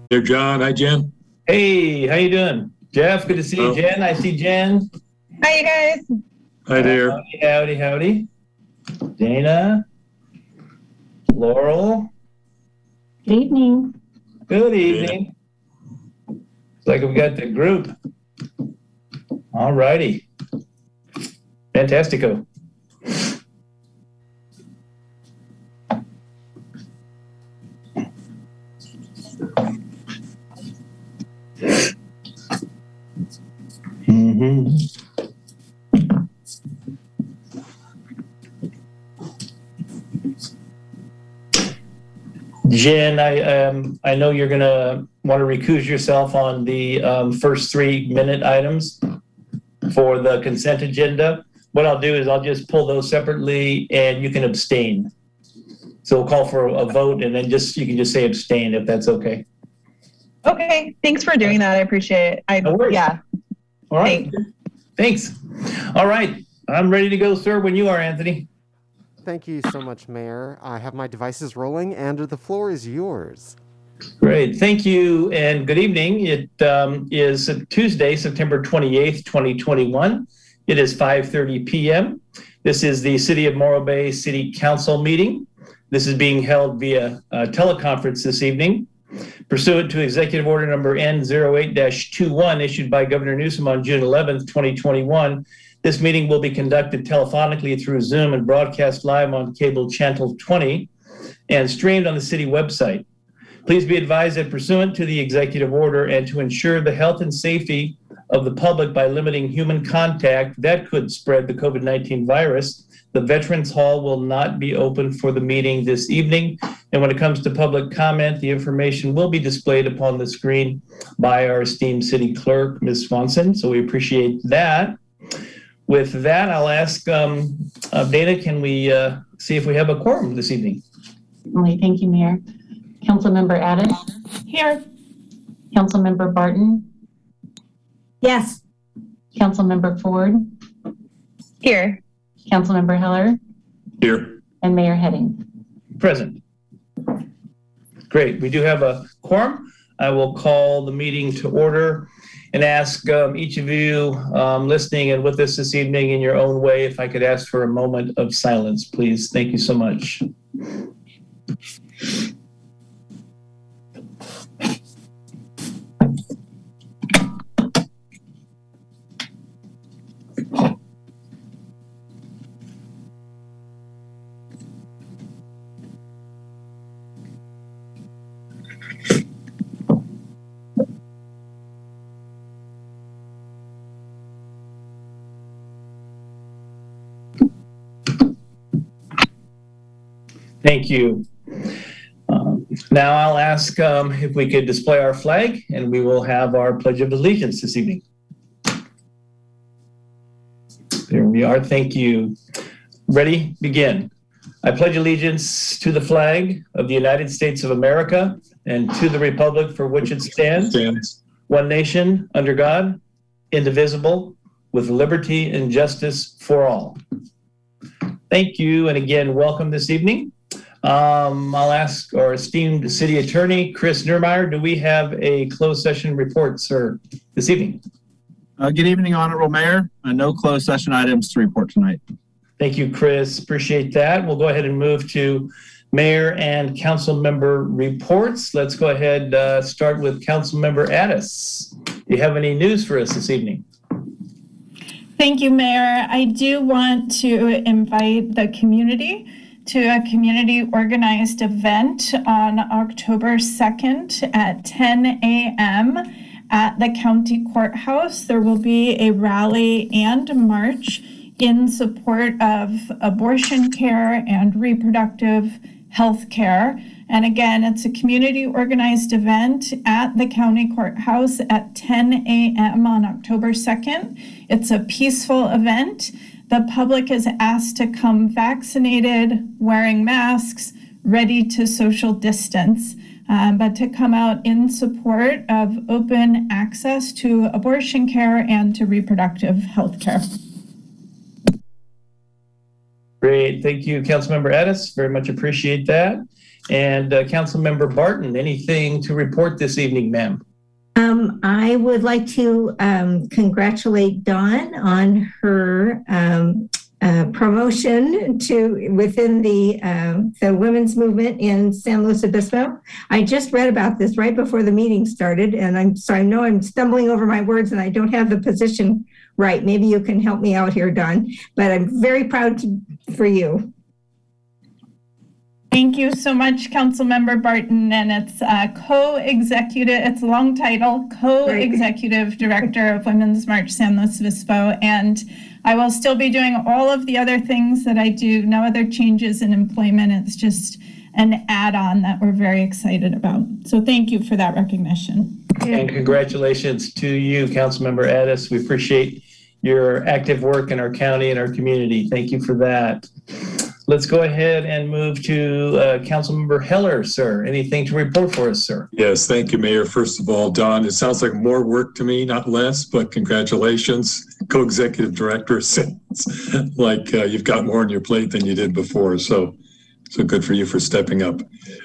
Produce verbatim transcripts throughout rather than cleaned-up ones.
There, John. Hi, Jen. Hey, how you doing? Jeff, good to see you. Jen, I see Jen. Hi, you guys. Hi there. Howdy, howdy, howdy. Dana. Laurel. Good evening. Good evening. It's like we got the group. All righty. Fantastico. Mm-hmm. Jen, I um, I know you're gonna want to recuse yourself on the um, first three minute items for the consent agenda. What I'll do is I'll just pull those separately, and you can abstain. So we'll call for a vote, and then just you can just say abstain if that's okay. Okay, thanks for doing that. I appreciate it. I No worries. Yeah. All right. Thanks. All right. I'm ready to go, sir, when you are, Anthony. Thank you so much, Mayor. I have my devices rolling, and the floor is yours. Great. Thank you, and good evening. It um, is Tuesday, September twenty-eighth, twenty twenty-one. It is five thirty p.m. This is the City of Morro Bay City Council meeting. This is being held via uh, teleconference this evening. Pursuant to Executive Order Number N zero eight dash twenty-one issued by Governor Newsom on June eleventh, twenty twenty-one, this meeting will be conducted telephonically through Zoom and broadcast live on cable channel twenty and streamed on the city website. Please be advised that pursuant to the executive order and to ensure the health and safety of the public by limiting human contact that could spread the COVID nineteen virus, the Veterans Hall will not be open for the meeting this evening. And when it comes to public comment, the information will be displayed upon the screen by our esteemed city clerk, Miz Swanson. So we appreciate that. With that, I'll ask um, uh, Dana, can we uh, see if we have a quorum this evening? Certainly. Thank you, Mayor. Councilmember Addis? Here. Councilmember Barton? Yes. Councilmember Ford? Here. Councilmember Heller? Here. And Mayor Heading? Present. Great. We do have a quorum. I will call the meeting to order and ask um, each of you um, listening and with us this evening in your own way, if I could ask for a moment of silence, please. Thank you so much. Thank you. Um, now I'll ask um, if we could display our flag, and we will have our Pledge of Allegiance this evening. There we are. Thank you. Ready? Begin. I pledge allegiance to the flag of the United States of America and to the republic for which it stands, Stands. one nation, under God, indivisible, with liberty and justice for all. Thank you, and again, welcome this evening. Um, I'll ask our esteemed city attorney, Chris Neurmeyer, do we have a closed session report, sir, this evening? Uh, good evening, Honorable Mayor. Uh, no closed session items to report tonight. Thank you, Chris. Appreciate that. We'll go ahead and move to mayor and council member reports. Let's go ahead uh, start with Council Member Addis. Do you have any news for us this evening? Thank you, Mayor. I do want to invite the community to a community organized event on October second at ten a.m. at the county courthouse. There will be a rally and march in support of abortion care and reproductive health care. And again, it's a community organized event at the county courthouse at ten a.m. on October second. It's a peaceful event. The public is asked to come vaccinated, wearing masks, ready to social distance, um, but to come out in support of open access to abortion care and to reproductive health care. Great. Thank you, Councilmember Addis. Very much appreciate that. And uh, Councilmember Barton, anything to report this evening, ma'am? Um, I would like to um, congratulate Dawn on her um, uh, promotion to within the uh, the women's movement in San Luis Obispo. I just read about this right before the meeting started, and I'm so I know I'm stumbling over my words and I don't have the position right. Maybe you can help me out here, Dawn. But I'm very proud to, for you. Thank you so much, Councilmember Barton. And it's uh, co-executive, it's a long title, co-executive director of Women's March San Luis Obispo. And I will still be doing all of the other things that I do. No other changes in employment. It's just an add-on that we're very excited about. So thank you for that recognition. And congratulations to you, Councilmember Addis. We appreciate your active work in our county and our community. Thank you for that. Let's go ahead and move to uh, Councilmember Heller, sir. Anything to report for us, sir? Yes, thank you, Mayor. First of all, Don, it sounds like more work to me, not less, but congratulations. Co-executive director sounds like uh, you've got more on your plate than you did before. So, so good for you for stepping up.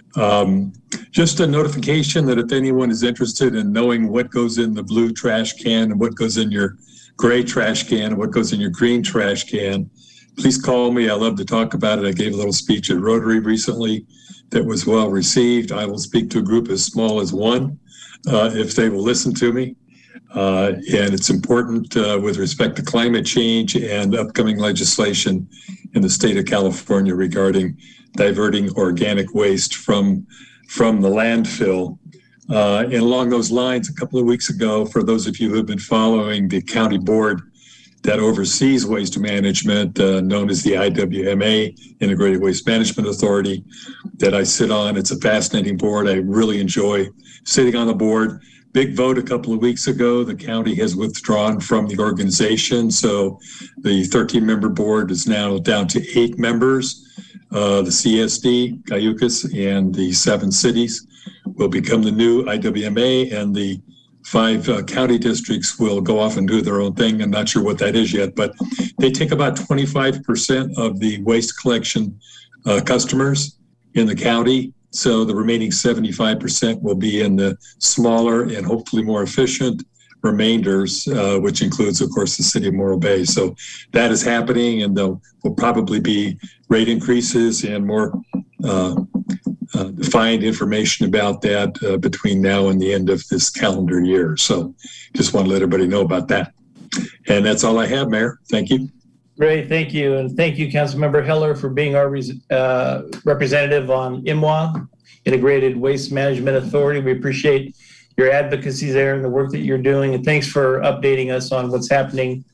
Um, just a notification that if anyone is interested in knowing what goes in the blue trash can and what goes in your gray trash can and what goes in your green trash can, please call me. I love to talk about it. I gave a little speech at Rotary recently that was well received. I will speak to a group as small as one uh, if they will listen to me. Uh, and it's important uh, with respect to climate change and upcoming legislation in the state of California regarding diverting organic waste from, from the landfill. Uh, and along those lines, a couple of weeks ago, for those of you who have been following the county board that oversees waste management, uh, known as the I W M A, Integrated Waste Management Authority, that I sit on. It's a fascinating board. I really enjoy sitting on the board. Big vote a couple of weeks ago. The county has withdrawn from the organization. So the thirteen-member board is now down to eight members. Uh, the C S D, Cayucas, and the seven cities will become the new I W M A, and the five uh, county districts will go off and do their own thing. I'm not sure what that is yet, but they take about twenty-five percent of the waste collection uh, customers in the county. So the remaining seventy-five percent will be in the smaller and hopefully more efficient remainders, uh, which includes, of course, the city of Morro Bay. So that is happening, and there will probably be rate increases and more uh, Uh, defined information about that uh, between now and the end of this calendar year. So just want to let everybody know about that. And that's all I have, Mayor. Thank you. Great, thank you. And thank you, Councilmember Heller, for being our uh, representative on I M W A, Integrated Waste Management Authority. We appreciate your advocacy there and the work that you're doing. And thanks for updating us on what's happening.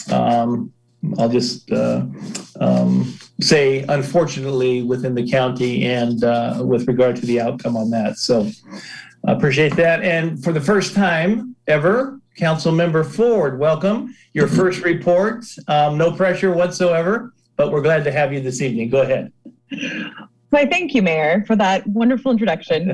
Um, I'll just uh, um, say, unfortunately, within the county and uh, with regard to the outcome on that. So I appreciate that. And for the first time ever, Councilmember Ford, welcome. Your first report. Um, no pressure whatsoever, but we're glad to have you this evening. Go ahead. Why, thank you, Mayor, for that wonderful introduction.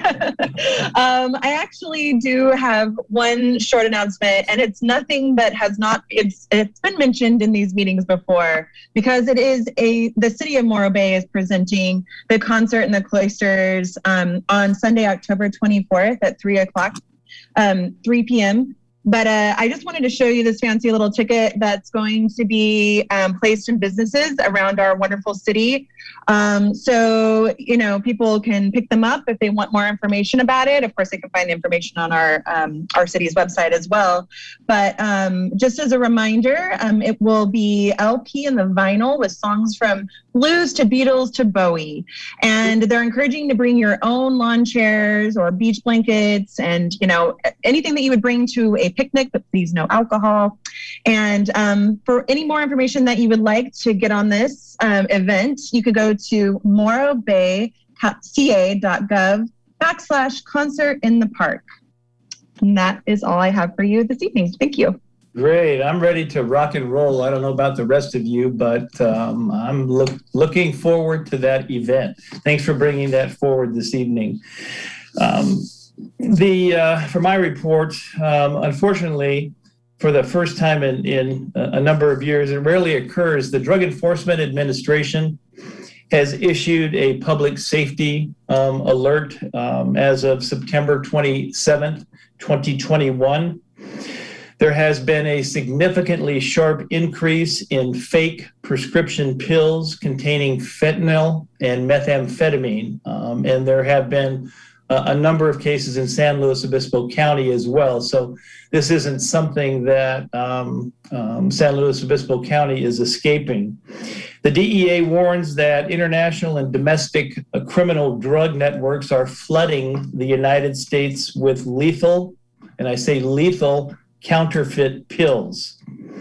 um, I actually do have one short announcement, and it's nothing that has not, it's it's been mentioned in these meetings before, because it is a, the city of Morro Bay is presenting the concert in the cloisters um, on Sunday, October twenty-fourth at three o'clock, um, three p.m. But uh, I just wanted to show you this fancy little ticket that's going to be um, placed in businesses around our wonderful city. Um, so, you know, people can pick them up if they want more information about it. Of course, they can find the information on our um, our city's website as well. But um, just as a reminder, um, it will be L P and the vinyl with songs from blues to Beatles to Bowie. And they're encouraging to bring your own lawn chairs or beach blankets and, you know, anything that you would bring to a picnic, but please no alcohol. And um, for any more information that you would like to get on this um, event, you could go to morro bay c a dot gov backslash concert in the park. And that is all I have for you this evening. Thank you. Great. I'm ready to rock and roll. I don't know about the rest of you, but um, I'm look, looking forward to that event. Thanks for bringing that forward this evening. Um, the uh, for my report, um, unfortunately, for the first time in, in a number of years, it rarely occurs, the Drug Enforcement Administration has issued a public safety um, alert um, as of September twenty-seventh, twenty twenty-one. There has been a significantly sharp increase in fake prescription pills containing fentanyl and methamphetamine. Um, and there have been a, a number of cases in San Luis Obispo County as well. So this isn't something that um, um, San Luis Obispo County is escaping. The D E A warns that international and domestic uh, criminal drug networks are flooding the United States with lethal, and I say lethal, counterfeit pills.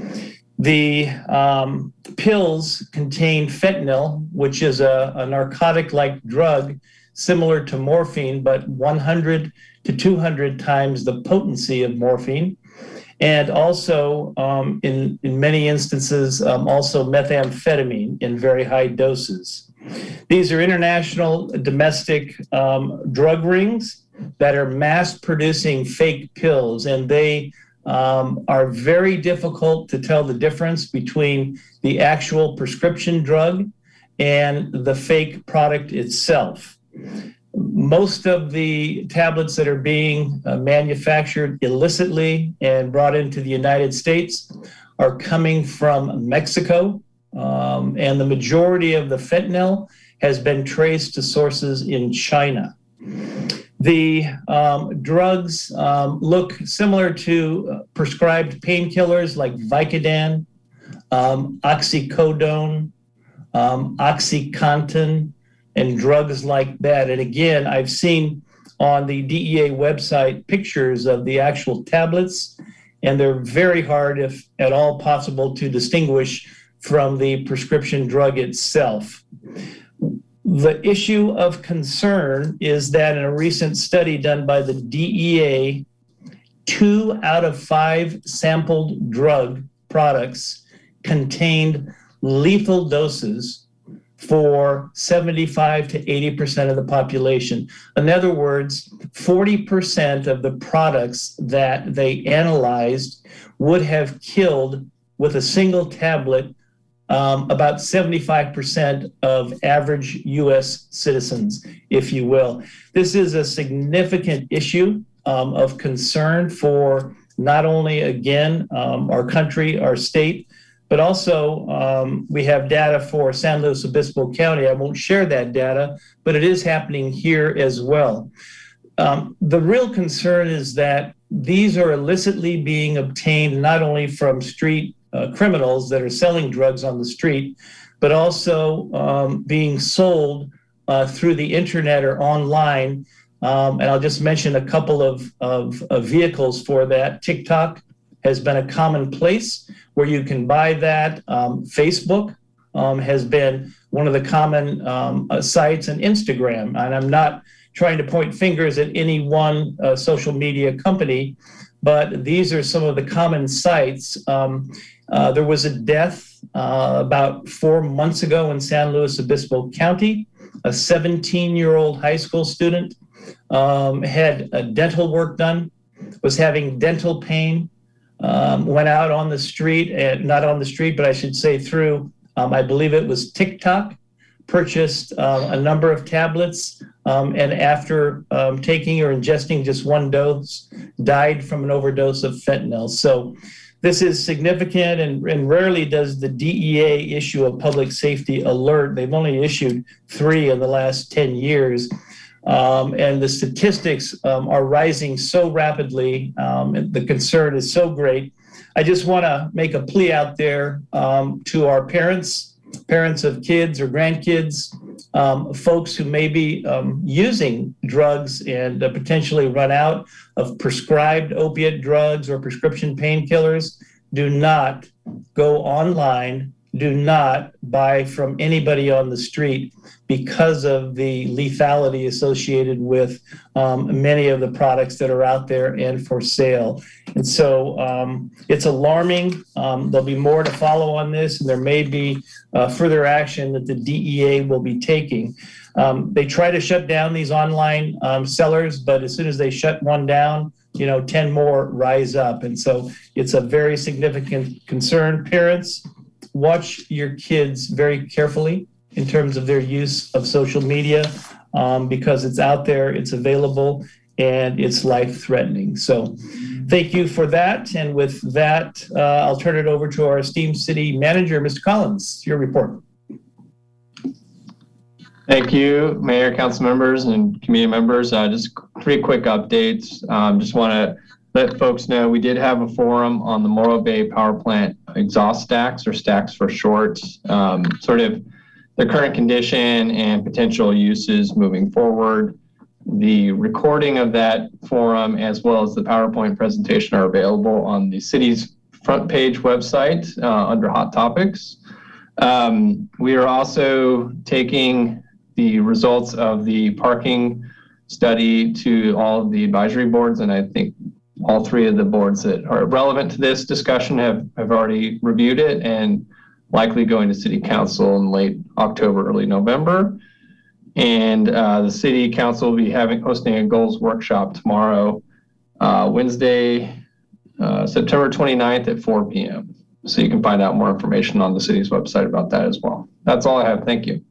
The um, pills contain fentanyl, which is a, a narcotic-like drug similar to morphine, but one hundred to two hundred times the potency of morphine. And also, um, in, in many instances, um, also methamphetamine in very high doses. These are international domestic um, drug rings that are mass producing fake pills, and they um, are very difficult to tell the difference between the actual prescription drug and the fake product itself. Most of the tablets that are being uh, manufactured illicitly and brought into the United States are coming from Mexico, um, and the majority of the fentanyl has been traced to sources in China. The um, drugs um, look similar to uh, prescribed painkillers like Vicodin, um, oxycodone, um, OxyContin, and drugs like that. And again, I've seen on the D E A website pictures of the actual tablets, and they're very hard, if at all possible, to distinguish from the prescription drug itself. The issue of concern is that in a recent study done by the D E A, two out of five sampled drug products contained lethal doses for seventy-five to eighty percent of the population. In other words, forty percent of the products that they analyzed would have killed with a single tablet um, about seventy-five percent of average U S citizens, if you will. This is a significant issue um, of concern for not only, again, um, our country, our state, but also um, we have data for San Luis Obispo County. I won't share that data, but it is happening here as well. Um, the real concern is that these are illicitly being obtained not only from street uh, criminals that are selling drugs on the street, but also um, being sold uh, through the internet or online. Um, and I'll just mention a couple of, of, of vehicles for that. TikTok has been a common place where you can buy that. Um, Facebook um, has been one of the common um, uh, sites, and Instagram. And I'm not trying to point fingers at any one uh, social media company, but these are some of the common sites. Um, uh, there was a death uh, about four months ago in San Luis Obispo County. A seventeen-year-old high school student um, had a dental work done, was having dental pain, Um, went out on the street, and not on the street, but I should say through, um, I believe it was TikTok, purchased uh, a number of tablets, um, and after um, taking or ingesting just one dose, died from an overdose of fentanyl. So this is significant, and, and rarely does the D E A issue a public safety alert. They've only issued three in the last ten years. Um, and the statistics um, are rising so rapidly, um, and the concern is so great. I just want to make a plea out there um, to our parents, parents of kids or grandkids, um, folks who may be um, using drugs and uh, potentially run out of prescribed opiate drugs or prescription painkillers. Do not go online. Do not buy from anybody on the street because of the lethality associated with um, many of the products that are out there and for sale. And so um, it's alarming. Um, there'll be more to follow on this, and there may be uh, further action that the D E A will be taking. Um, they try to shut down these online um, sellers, but as soon as they shut one down, you know, ten more rise up. And so it's a very significant concern. Parents, watch your kids very carefully in terms of their use of social media, um, because it's out there, it's available, and it's life-threatening. So thank you for that. And with that, uh, I'll turn it over to our esteemed city manager, Mister Collins, your report. Thank you, Mayor, council members, and community members. Uh, just three quick updates. Um, just want to let folks know we did have a forum on the Morro Bay Power Plant exhaust stacks, or stacks for short, um, sort of the current condition and potential uses moving forward. The recording of that forum, as well as the PowerPoint presentation, are available on the city's front page website uh, under Hot Topics. Um, we are also taking the results of the parking study to all of the advisory boards, and I think all three of the boards that are relevant to this discussion have, have already reviewed it, and likely going to city council in late October, early November. And uh, the city council will be having hosting a goals workshop tomorrow, uh, Wednesday, uh, September twenty-ninth at four p.m. So you can find out more information on the city's website about that as well. That's all I have. Thank you.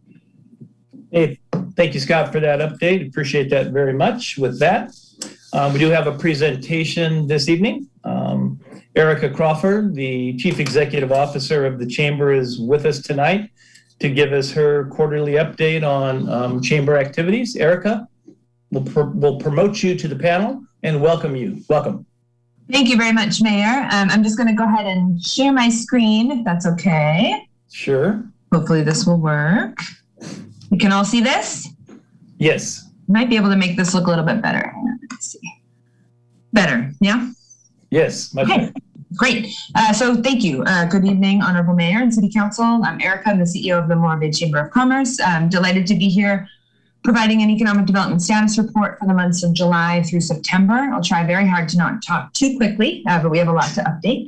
Hey, thank you, Scott, for that update. Appreciate that very much. With that, um, we do have a presentation this evening. Um, Erica Crawford, the Chief Executive Officer of the Chamber, is with us tonight to give us her quarterly update on um, Chamber activities. Erica, we'll, pr- we'll promote you to the panel and welcome you. Welcome. Thank you very much, Mayor. Um, I'm just going to go ahead and share my screen, if that's okay. Sure. Hopefully this will work. You can all see this? Yes. Might be able to make this look a little bit better. Let's see. Better, yeah? Yes, much okay. better. Great. Uh, so thank you. Uh, good evening, Honorable Mayor and City Council. I'm Erica. I'm the C E O of the Morro Bay Chamber of Commerce. I'm delighted to be here providing an economic development status report for the months of July through September. I'll try very hard to not talk too quickly, uh, but we have a lot to update.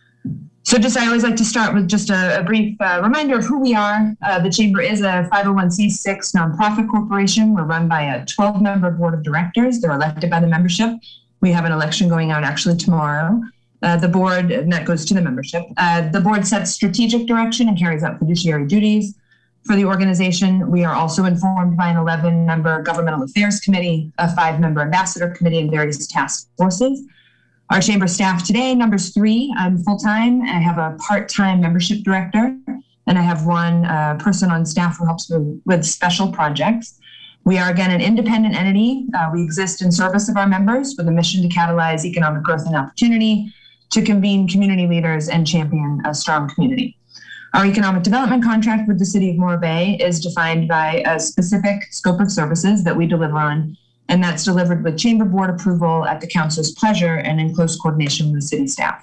So just, I always like to start with just a, a brief uh, reminder of who we are. Uh, the Chamber is a five oh one c six nonprofit corporation. We're run by a twelve member board of directors. They're elected by the membership. We have an election going out actually tomorrow. Uh, the board, and that goes to the membership. Uh, the board sets strategic direction and carries out fiduciary duties for the organization. We are also informed by an eleven member governmental affairs committee, a five member ambassador committee, and various task forces. Our chamber staff today numbers three. I'm full-time. I have a part-time membership director, and I have one uh, person on staff who helps me with special projects. We are, again, an independent entity. Uh, we exist in service of our members with a mission to catalyze economic growth and opportunity, to convene community leaders and champion a strong community. Our economic development contract with the City of Morro Bay is defined by a specific scope of services that we deliver on, and that's delivered with Chamber Board approval at the Council's pleasure and in close coordination with the city staff.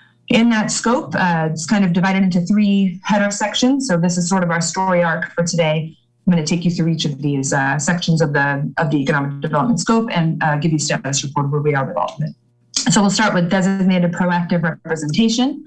In that scope, uh, it's kind of divided into three header sections. So this is sort of our story arc for today. I'm going to take you through each of these uh, sections of the of the economic development scope and uh, give you a status report where we are with all of it. So we'll start with designated proactive representation.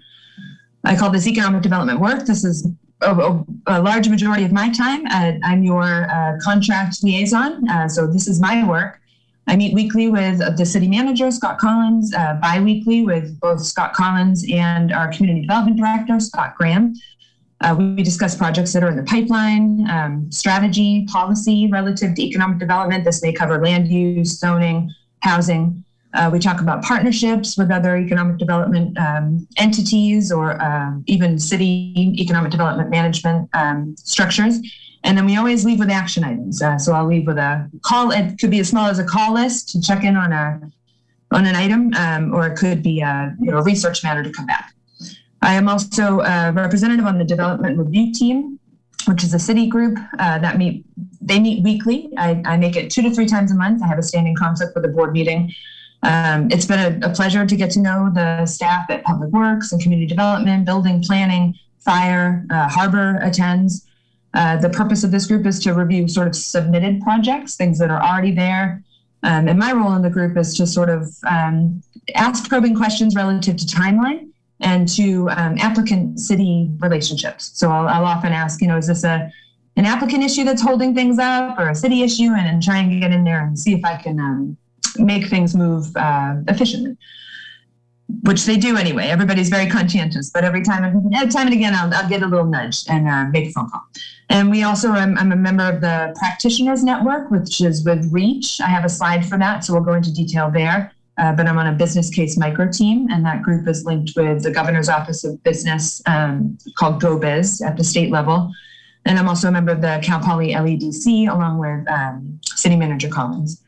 I call this economic development work. This is a, a, a large majority of my time. Uh, I'm your uh, contract liaison. Uh, so this is my work. I meet weekly with the city manager, Scott Collins, uh, bi-weekly with both Scott Collins and our community development director, Scott Graham. Uh, we discuss projects that are in the pipeline, um, strategy, policy relative to economic development. This may cover land use, zoning, housing. Uh, we talk about partnerships with other economic development um, entities or uh, even city economic development management um, structures. And then we always leave with action items. Uh, so I'll leave with a call. It could be as small as a call list to check in on a on an item, um, or it could be a, you know, a research matter to come back. I am also a representative on the development review team, which is a city group uh, that meet. They meet weekly. I, I make it two to three times a month. I have a standing conflict with the board meeting. Um, it's been a, a pleasure to get to know the staff at Public Works and Community Development, Building Planning, Fire, uh, Harbor attends. Uh, the purpose of this group is to review sort of submitted projects, things that are already there. Um, and my role in the group is to sort of um, ask probing questions relative to timeline and to um, applicant-city relationships. So I'll, I'll often ask, you know, is this a an applicant issue that's holding things up or a city issue, and, and try and get in there and see if I can um, make things move uh, efficiently, which they do anyway. Everybody's very conscientious, but every time, every time and again, I'll, I'll get a little nudge and uh, make a phone call. And we also, I'm, I'm a member of the Practitioners Network, which is with REACH. I have a slide for that, so we'll go into detail there. Uh, but I'm on a business case micro team, and that group is linked with the Governor's Office of Business um, called GoBiz at the state level. And I'm also a member of the Cal Poly L E D C along with um, City Manager Collins.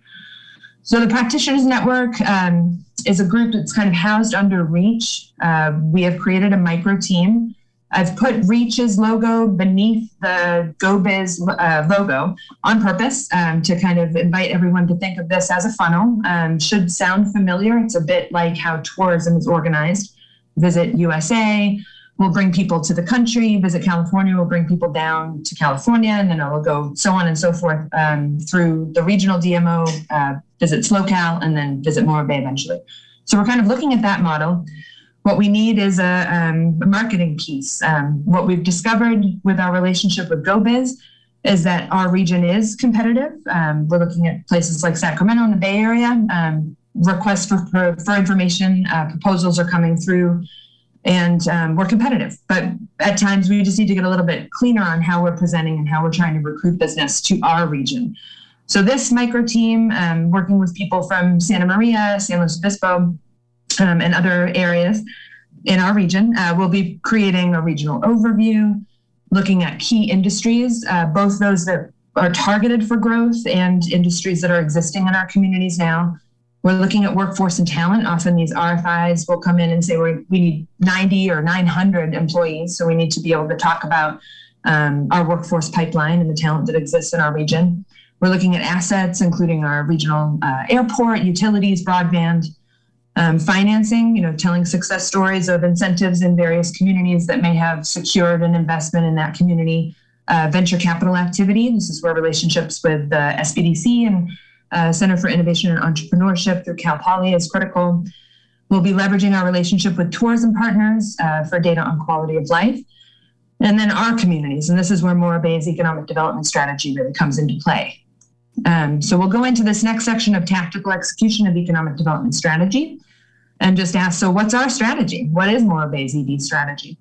So the Practitioners Network um, is a group that's kind of housed under REACH. Uh, we have created a micro team. I've put REACH's logo beneath the GoBiz uh, logo on purpose um, to kind of invite everyone to think of this as a funnel. Um, should sound familiar. It's a bit like how tourism is organized. Visit U S A, we'll bring people to the country. Visit California, we'll bring people down to California, and then it will go so on and so forth um, through the regional D M O, uh, visit SLOCAL, and then visit Morro Bay eventually. So we're kind of looking at that model. What we need is a, um, a marketing piece. Um, what we've discovered with our relationship with GoBiz is that our region is competitive. Um, we're looking at places like Sacramento in the Bay Area. Um, requests for, for, for information, uh, proposals are coming through, and um, we're competitive. But at times we just need to get a little bit cleaner on how we're presenting and how we're trying to recruit business to our region. So this micro team, um, working with people from Santa Maria, San Luis Obispo, Um, and other areas in our region. Uh, we'll be creating a regional overview, looking at key industries, uh, both those that are targeted for growth and industries that are existing in our communities now. We're looking at workforce and talent. Often these R F Is will come in and say we're, we need ninety or nine hundred employees, so we need to be able to talk about um, our workforce pipeline and the talent that exists in our region. We're looking at assets, including our regional uh, airport, utilities, broadband, Um, financing, you know, telling success stories of incentives in various communities that may have secured an investment in that community. Uh, venture capital activity. This is where relationships with the uh, S B D C and uh, Center for Innovation and Entrepreneurship through Cal Poly is critical. We'll be leveraging our relationship with tourism partners uh, for data on quality of life. And then our communities, and this is where Morro Bay's economic development strategy really comes into play. Um, so we'll go into this next section of tactical execution of economic development strategy and just ask, so what's our strategy? What is Morro Bay's E D strategy?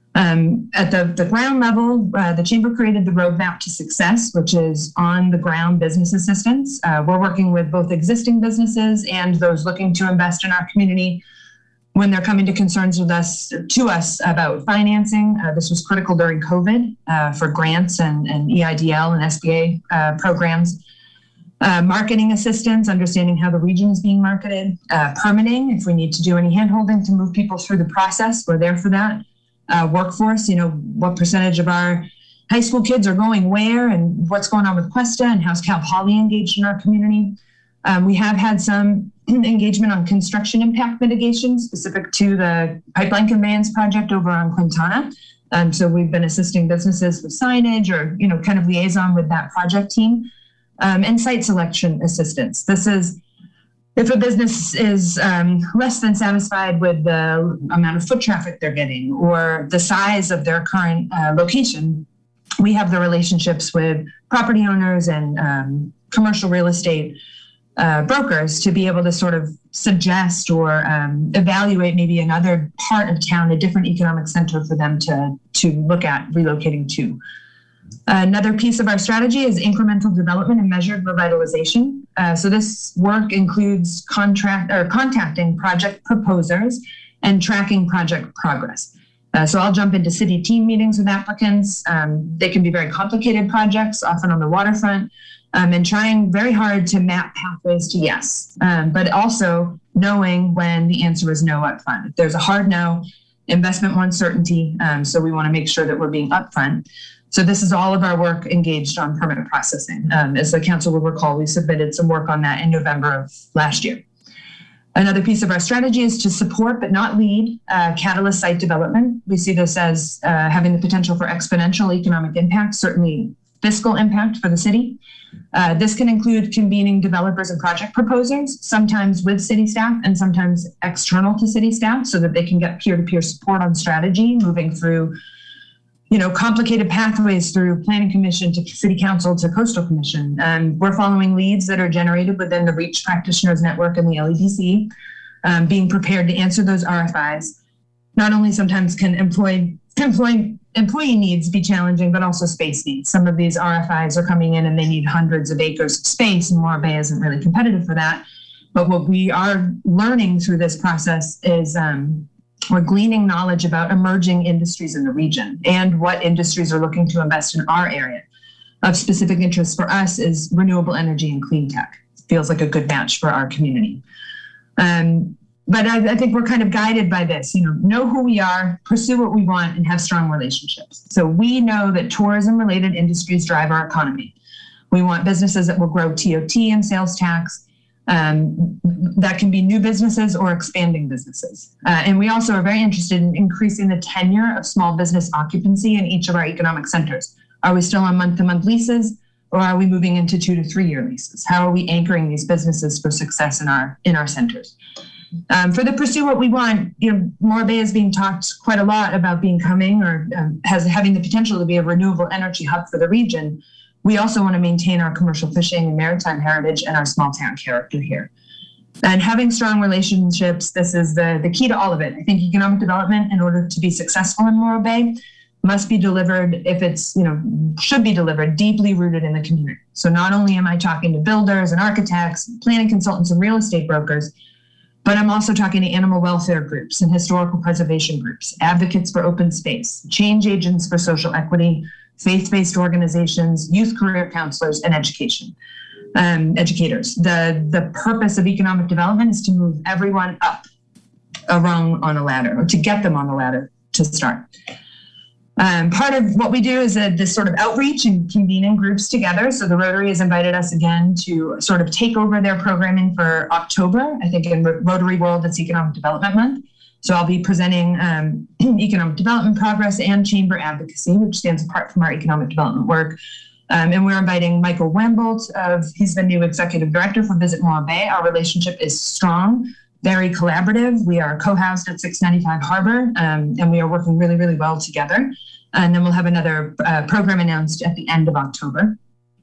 Um, at the, the ground level, uh, the Chamber created the Roadmap to Success, which is on the ground business assistance. Uh, we're working with both existing businesses and those looking to invest in our community when they're coming to concerns with us, to us about financing. Uh, this was critical during COVID uh, for grants and, and E I D L and S B A uh, programs. Uh, marketing assistance, understanding how the region is being marketed. Uh, permitting, if we need to do any handholding to move people through the process, we're there for that. Uh, workforce, you know, what percentage of our high school kids are going where and what's going on with Cuesta and how's Cal Poly engaged in our community. Um, we have had some engagement on construction impact mitigation specific to the pipeline conveyance project over on Quintana. Um, so we've been assisting businesses with signage or, you know, kind of liaison with that project team. Um, and site selection assistance. This is if a business is um, less than satisfied with the amount of foot traffic they're getting or the size of their current uh, location, we have the relationships with property owners and um, commercial real estate uh, brokers to be able to sort of suggest or um, evaluate maybe another part of town, a different economic center for them to, to look at relocating to. Another piece of our strategy is incremental development and measured revitalization. Uh, so this work includes contract or contacting project proposers and tracking project progress. Uh, so I'll jump into city team meetings with applicants. Um, they can be very complicated projects, often on the waterfront, um, and trying very hard to map pathways to yes, um, but also knowing when the answer is no up front. If there's a hard no, investment wants certainty, um, so we want to make sure that we're being upfront. So this is all of our work engaged on permit processing. Um, as the council will recall, we submitted some work on that in November of last year. Another piece of our strategy is to support but not lead uh, catalyst site development. We see this as uh, having the potential for exponential economic impact, certainly fiscal impact for the city. Uh, this can include convening developers and project proposers, sometimes with city staff and sometimes external to city staff so that they can get peer-to-peer support on strategy, moving through you know, complicated pathways through planning commission to city council to coastal commission. And we're following leads that are generated within the REACH practitioners network and the L E D C, um, being prepared to answer those R F Is. Not only sometimes can employ, employ, employee needs be challenging, but also space needs. Some of these R F Is are coming in and they need hundreds of acres of space, and Morro Bay isn't really competitive for that. But what we are learning through this process is um, we're gleaning knowledge about emerging industries in the region and what industries are looking to invest in our area. Of specific interest for us is renewable energy and clean tech. Feels like a good match for our community. Um, but I, I think we're kind of guided by this, you know, know who we are, pursue what we want, and have strong relationships. So we know that tourism-related industries drive our economy. We want businesses that will grow T O T and sales tax. Um, that can be new businesses or expanding businesses. Uh, and we also are very interested in increasing the tenure of small business occupancy in each of our economic centers. Are we still on month-to-month leases, or are we moving into two to three-year leases? How are we anchoring these businesses for success in our in our centers? Um, for the pursue what we want, you know, Morro Bay is being talked quite a lot about becoming or um, has having the potential to be a renewable energy hub for the region. We also want to maintain our commercial fishing and maritime heritage and our small town character here. And having strong relationships, this is the, the key to all of it. I think economic development, in order to be successful in Morro Bay, must be delivered, if it's, you know, should be delivered deeply rooted in the community. So not only am I talking to builders and architects, planning consultants and real estate brokers, but I'm also talking to animal welfare groups and historical preservation groups, advocates for open space, change agents for social equity, faith-based organizations, youth career counselors, and education, um, educators. The, the purpose of economic development is to move everyone up a rung on a ladder, or to get them on the ladder to start. Um, part of what we do is a, this sort of outreach and convening groups together. So the Rotary has invited us again to sort of take over their programming for October. I think in Rotary World, it's Economic Development Month. So I'll be presenting um, economic development progress and chamber advocacy, which stands apart from our economic development work. Um, and we're inviting Michael Wambolt. Of, he's the new executive director for Visit Morro Bay. Our relationship is strong, very collaborative. We are co-housed at six ninety-five Harbor, um, and we are working really, really well together. And then we'll have another uh, program announced at the end of October.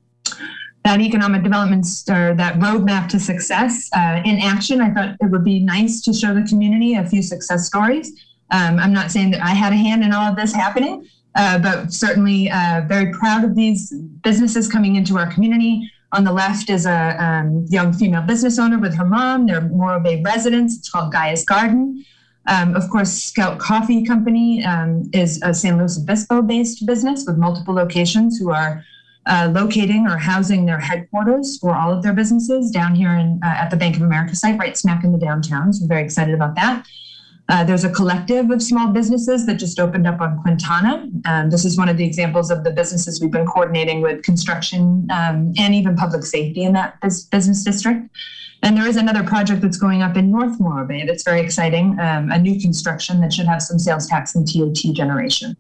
That economic development, or that roadmap to success uh, in action, I thought it would be nice to show the community a few success stories. Um, I'm not saying that I had a hand in all of this happening, uh, but certainly uh, very proud of these businesses coming into our community. On the left is a um, young female business owner with her mom. They're Morro Bay residents. It's called Gaia's Garden. Um, of course, Scout Coffee Company um, is a San Luis Obispo-based business with multiple locations who are uh, locating or housing their headquarters for all of their businesses down here in, uh, at the Bank of America site, right smack in the downtown. So I'm very excited about that. Uh, there's a collective of small businesses that just opened up on Quintana. Um, this is one of the examples of the businesses we've been coordinating with construction um, and even public safety in that business district. And there is another project that's going up in North Morro Bay that's very exciting, um, a new construction that should have some sales tax and T O T generation.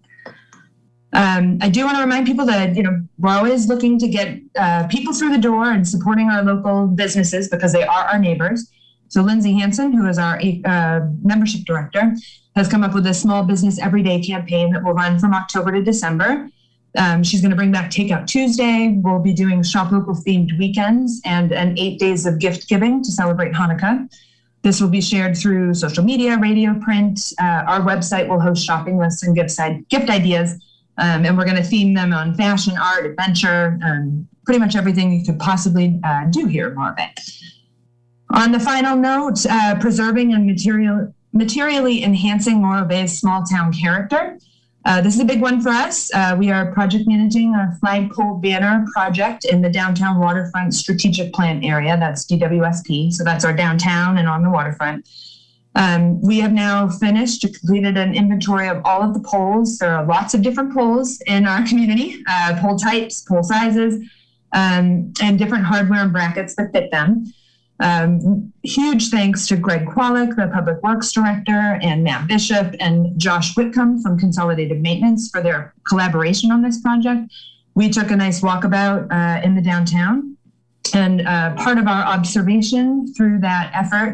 Um, I do want to remind people that, you know, we're always looking to get uh, people through the door and supporting our local businesses because they are our neighbors. So Lindsay Hansen, who is our uh, membership director, has come up with a small business everyday campaign that will run from October to December. Um, she's going to bring back Takeout Tuesday. We'll be doing shop local themed weekends and, and eight days of gift giving to celebrate Hanukkah. This will be shared through social media, radio, print. Uh, our website will host shopping lists and gift side gift ideas. Um, and we're going to theme them on fashion, art, adventure, um, pretty much everything you could possibly uh, do here in Morro Bay. On the final note, uh, preserving and material, materially enhancing Morro Bay's small town character. Uh, this is a big one for us. Uh, we are project managing a flagpole banner project in the downtown waterfront strategic plan area. That's D W S P. So that's our downtown and on the waterfront. Um, we have now finished, completed an inventory of all of the poles. There are lots of different poles in our community, uh, pole types, pole sizes, um, and different hardware and brackets that fit them. Um, huge thanks to Greg Kwolek, the Public Works Director, and Matt Bishop and Josh Whitcomb from Consolidated Maintenance for their collaboration on this project. We took a nice walkabout uh, in the downtown, and uh, part of our observation through that effort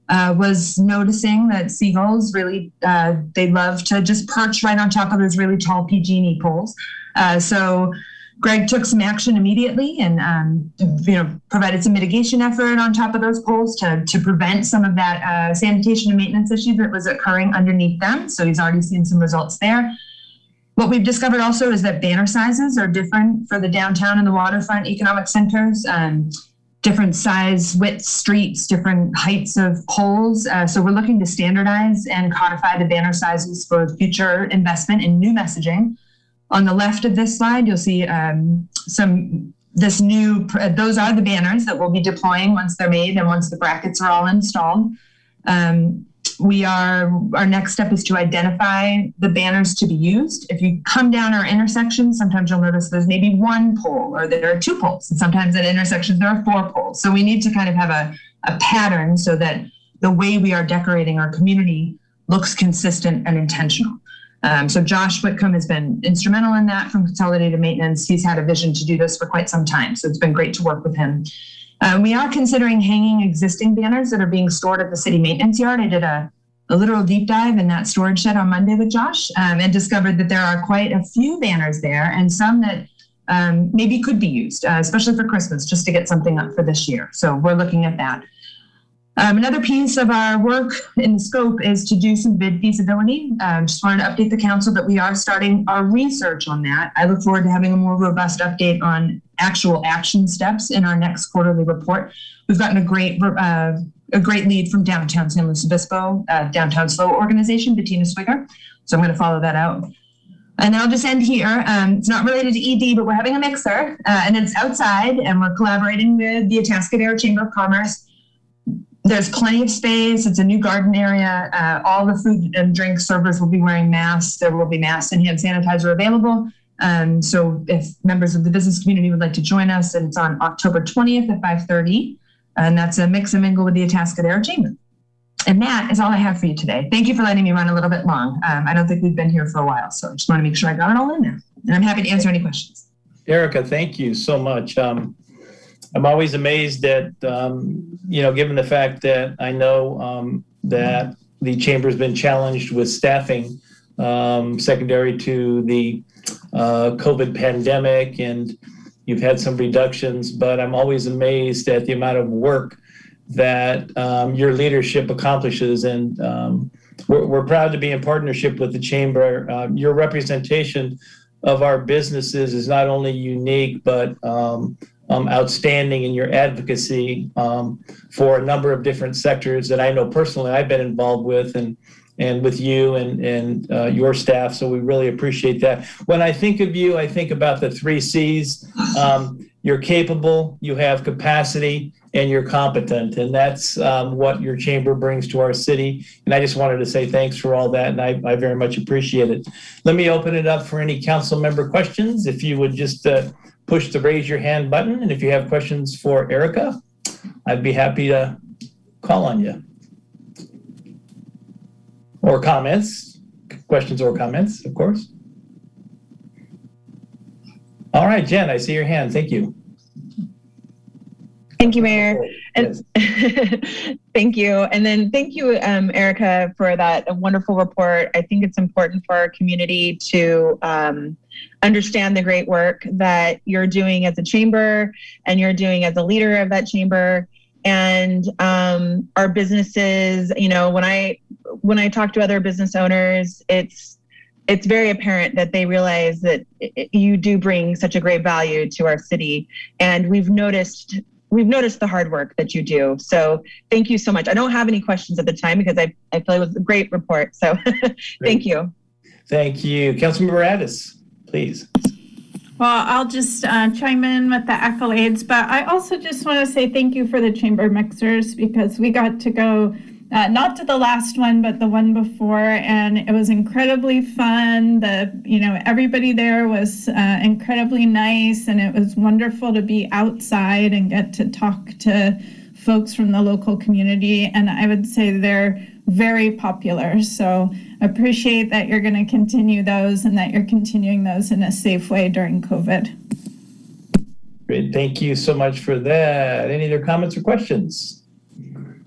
uh, was noticing that seagulls really, uh, they love to just perch right on top of those really tall P G and E poles. Uh, so Greg took some action immediately and um, you know provided some mitigation effort on top of those poles to, to prevent some of that uh, sanitation and maintenance issue that was occurring underneath them. So he's already seen some results there. What we've discovered also is that banner sizes are different for the downtown and the waterfront economic centers. Um, different size, width, streets, different heights of poles. Uh, so we're looking to standardize and codify the banner sizes for future investment in new messaging. On the left of this slide, you'll see um, some, this new, those are the banners that we'll be deploying once they're made and once the brackets are all installed. Um, we are, our next step is to identify the banners to be used. If you come down our intersections, sometimes you'll notice there's maybe one pole or there are two poles. And sometimes at intersections, there are four poles. So we need to kind of have a, a pattern so that the way we are decorating our community looks consistent and intentional. Um, so Josh Whitcomb has been instrumental in that from Consolidated Maintenance. He's had a vision to do this for quite some time. So it's been great to work with him. Uh, we are considering hanging existing banners that are being stored at the city maintenance yard. I did a, a literal deep dive in that storage shed on Monday with Josh um, and discovered that there are quite a few banners there and some that um, maybe could be used, uh, especially for Christmas, just to get something up for this year. So we're looking at that. Um, another piece of our work in the scope is to do some bid feasibility. Um, just wanted to update the council that we are starting our research on that. I look forward to having a more robust update on actual action steps in our next quarterly report. We've gotten a great uh, a great lead from Downtown San Luis Obispo, uh, Downtown Slow organization, Bettina Swigger. So I'm going to follow that out. And then I'll just end here. Um, it's not related to E D, but we're having a mixer uh, and it's outside and we're collaborating with the Atascadero Chamber of Commerce. There's plenty of space. It's a new garden area. Uh, all the food and drink servers will be wearing masks. There will be masks and hand sanitizer available. Um, so if members of the business community would like to join us, and it's on October twentieth at five thirty. And that's a mix and mingle with the Atascadero Chamber. And that is all I have for you today. Thank you for letting me run a little bit long. Um, I don't think we've been here for a while, so I just want to make sure I got it all in there. And I'm happy to answer any questions. Erica, thank you so much. Um, I'm always amazed that, um, you know, given the fact that I know um, that the chamber has been challenged with staffing um, secondary to the uh, COVID pandemic, and you've had some reductions, but I'm always amazed at the amount of work that um, your leadership accomplishes. And um, we're, we're proud to be in partnership with the chamber. Uh, your representation of our businesses is not only unique, but um, um, outstanding in your advocacy um, for a number of different sectors that I know personally I've been involved with, and and with you and, and uh, your staff. So we really appreciate that. When I think of you, I think about the three C's. Um, you're capable, you have capacity, and you're competent. And that's um, what your chamber brings to our city. And I just wanted to say thanks for all that. And I, I very much appreciate it. Let me open it up for any council member questions. If you would just uh, push the raise your hand button. And if you have questions for Erica, I'd be happy to call on you. Or comments, questions or comments, of course. All right, Jen, I see your hand. Thank you. Thank you, Mayor. And Yes. thank you. And then thank you, um, Erica, for that wonderful report. I think it's important for our community to um, understand the great work that you're doing as a chamber and you're doing as a leader of that chamber. And um, our businesses, you know, when I when I talk to other business owners, it's it's very apparent that they realize that it, you do bring such a great value to our city, and we've noticed we've noticed the hard work that you do. So thank you so much. I don't have any questions at the time because I I feel it was a great report. So thank you. Thank you, Councilmember Addis, please. Well, I'll just uh, chime in with the accolades, but I also just want to say thank you for the chamber mixers, because we got to go uh, not to the last one, but the one before, and it was incredibly fun. The you know everybody there was uh, incredibly nice, and it was wonderful to be outside and get to talk to folks from the local community. And I would say they're very popular. So appreciate that you're going to continue those and that you're continuing those in a safe way during COVID. Great. Thank you so much for that. Any other comments or questions?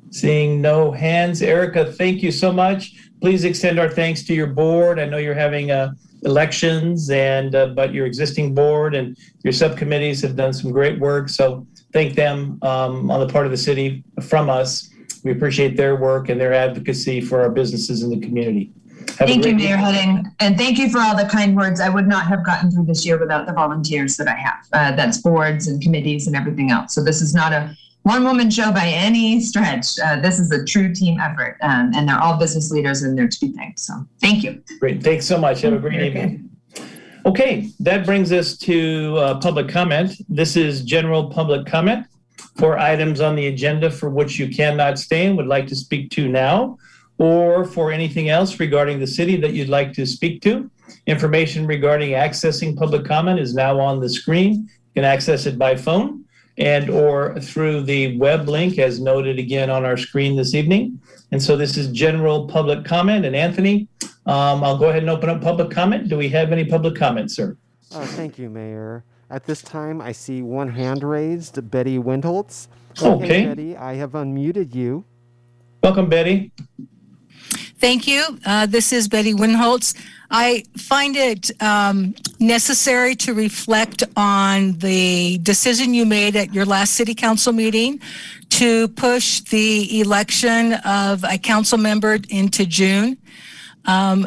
Seeing no hands. Erica, thank you so much. Please extend our thanks to your board. I know you're having uh, elections, and uh, but your existing board and your subcommittees have done some great work. So thank them um, on the part of the city from us. We appreciate their work and their advocacy for our businesses in the community. Have Thank you, great Mayor Heading. And thank you for all the kind words. I would not have gotten through this year without the volunteers that I have. Uh, that's boards and committees and everything else. So this is not a one-woman show by any stretch. Uh, this is a true team effort, um, and they're all business leaders and they're to be thanked. So thank you. Great. Thanks so much. Have a great evening. Okay, that brings us to uh, public comment. This is general public comment for items on the agenda for which you cannot stay and would like to speak to now, or for anything else regarding the city that you'd like to speak to. Information regarding accessing public comment is now on the screen. You can access it by phone and or through the web link as noted again on our screen this evening. And so this is general public comment. And Anthony, um, I'll go ahead and open up public comment. Do we have any public comments, sir? Uh, thank you, Mayor. At this time, I see one hand raised, Betty Windholtz. Okay, Okay. Betty, I have unmuted you. Welcome, Betty. Thank you. Uh, this is Betty Winholtz. I find it um, necessary to reflect on the decision you made at your last city council meeting to push the election of a council member into June. Um,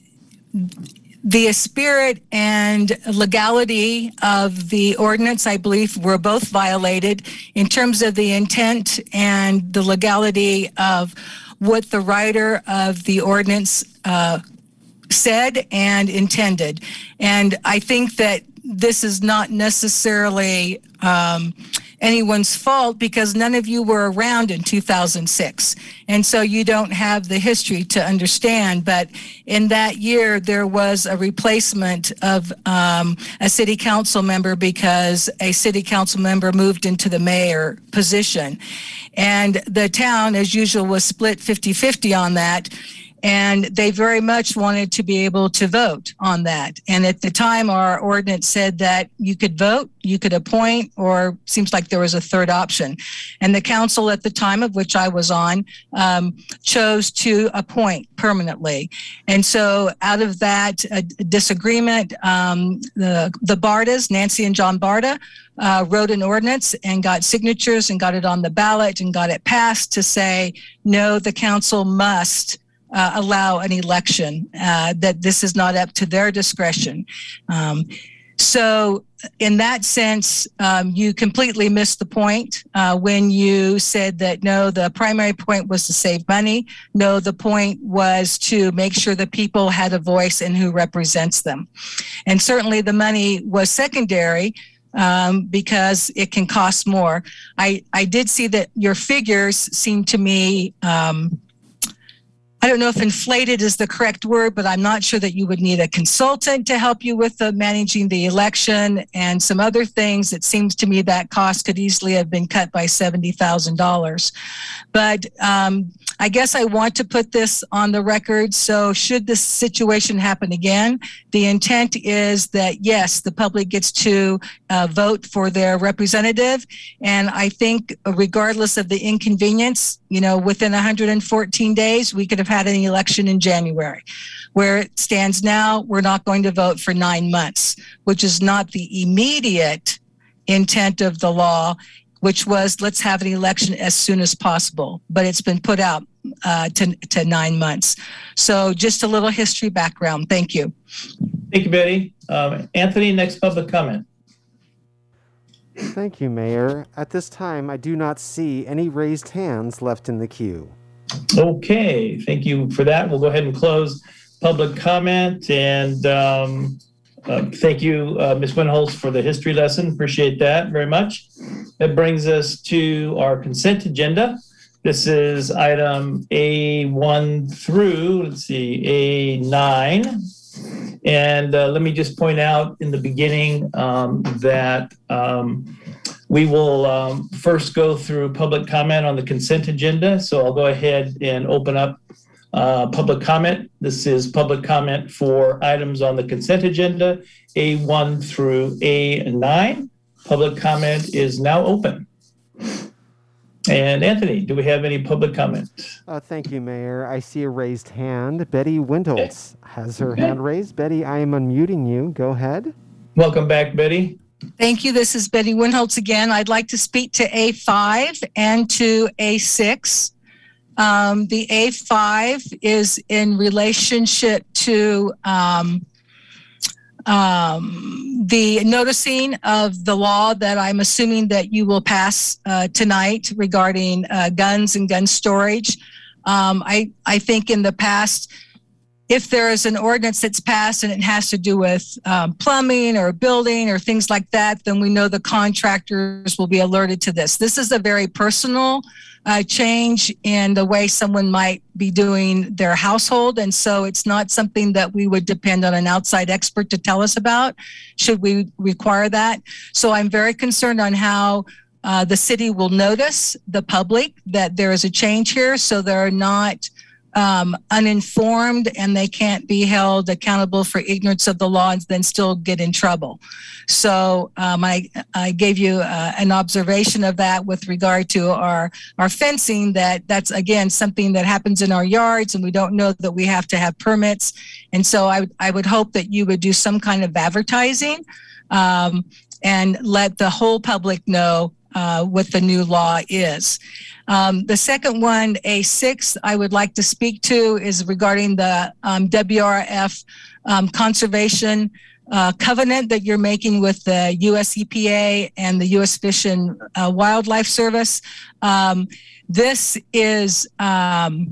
the spirit and legality of the ordinance, I believe, were both violated in terms of the intent and the legality of what the writer of the ordinance uh, said and intended. And I think that this is not necessarily um, anyone's fault because none of you were around in two thousand six. And so you don't have the history to understand. But in that year, there was a replacement of um, a city council member because a city council member moved into the mayor position. And the town, as usual, was split fifty-fifty on that. And they very much wanted to be able to vote on that. And at the time, our ordinance said that you could vote, you could appoint, or seems like there was a third option. And the council at the time of which I was on um, chose to appoint permanently. And so out of that uh, disagreement, um, the, the Bardas, Nancy and John Barda, uh, wrote an ordinance and got signatures and got it on the ballot and got it passed to say, no, the council must Uh, allow an election, uh, that this is not up to their discretion. Um, so in that sense, um, you completely missed the point uh, when you said that, no, the primary point was to save money. No, the point was to make sure the people had a voice in who represents them. And certainly the money was secondary um, because it can cost more. I, I did see that your figures seem to me um, I don't know if inflated is the correct word, but I'm not sure that you would need a consultant to help you with the managing the election and some other things. It seems to me that cost could easily have been cut by seventy thousand dollars. But um, I guess I want to put this on the record. So should this situation happen again, the intent is that, yes, the public gets to uh, vote for their representative. And I think regardless of the inconvenience, you know, within one hundred fourteen days, we could have had an election in January. Where it stands now, we're not going to vote for nine months, which is not the immediate intent of the law, which was let's have an election as soon as possible. But it's been put out uh, to, to nine months. So just a little history background. Thank you. Thank you, Betty. Um, Anthony, next public comment. Thank you, Mayor. At this time, I do not see any raised hands left in the queue. Okay, thank you for that. We'll go ahead and close public comment. And um, uh, thank you, uh, Miz Winholtz, for the history lesson. Appreciate that very much. That brings us to our consent agenda. This is item A one through, let's see, A nine. And uh, let me just point out in the beginning um, that um, we will um, first go through public comment on the consent agenda. So I'll go ahead and open up uh, public comment. This is public comment for items on the consent agenda, A one through A nine. Public comment is now open. And Anthony, do we have any public comment? Uh, thank you, Mayor. I see a raised hand. Betty Windholtz has her hand raised. Betty, I am unmuting you. Go ahead. Welcome back, Betty. Thank you. This is Betty Winholtz again. I'd like to speak to A five and to A six. Um, the A five is in relationship to um, um, the noticing of the law that I'm assuming that you will pass uh, tonight regarding uh, guns and gun storage. Um, I, I think in the past, if there is an ordinance that's passed and it has to do with um, plumbing or building or things like that, then we know the contractors will be alerted to this. This is a very personal uh, change in the way someone might be doing their household. And so it's not something that we would depend on an outside expert to tell us about, should we require that. So I'm very concerned on how uh, the city will notice the public that there is a change here, so they're not Um, uninformed and they can't be held accountable for ignorance of the law and then still get in trouble. So um, I, I gave you uh, an observation of that with regard to our, our fencing, that that's, again, something that happens in our yards and we don't know that we have to have permits. And so I, I would hope that you would do some kind of advertising um, and let the whole public know uh, what the new law is. Um, the second one, A six, I would like to speak to is regarding the um, W R F um, conservation uh, covenant that you're making with the U S E P A and the U S Fish and uh, Wildlife Service. Um, this is, um,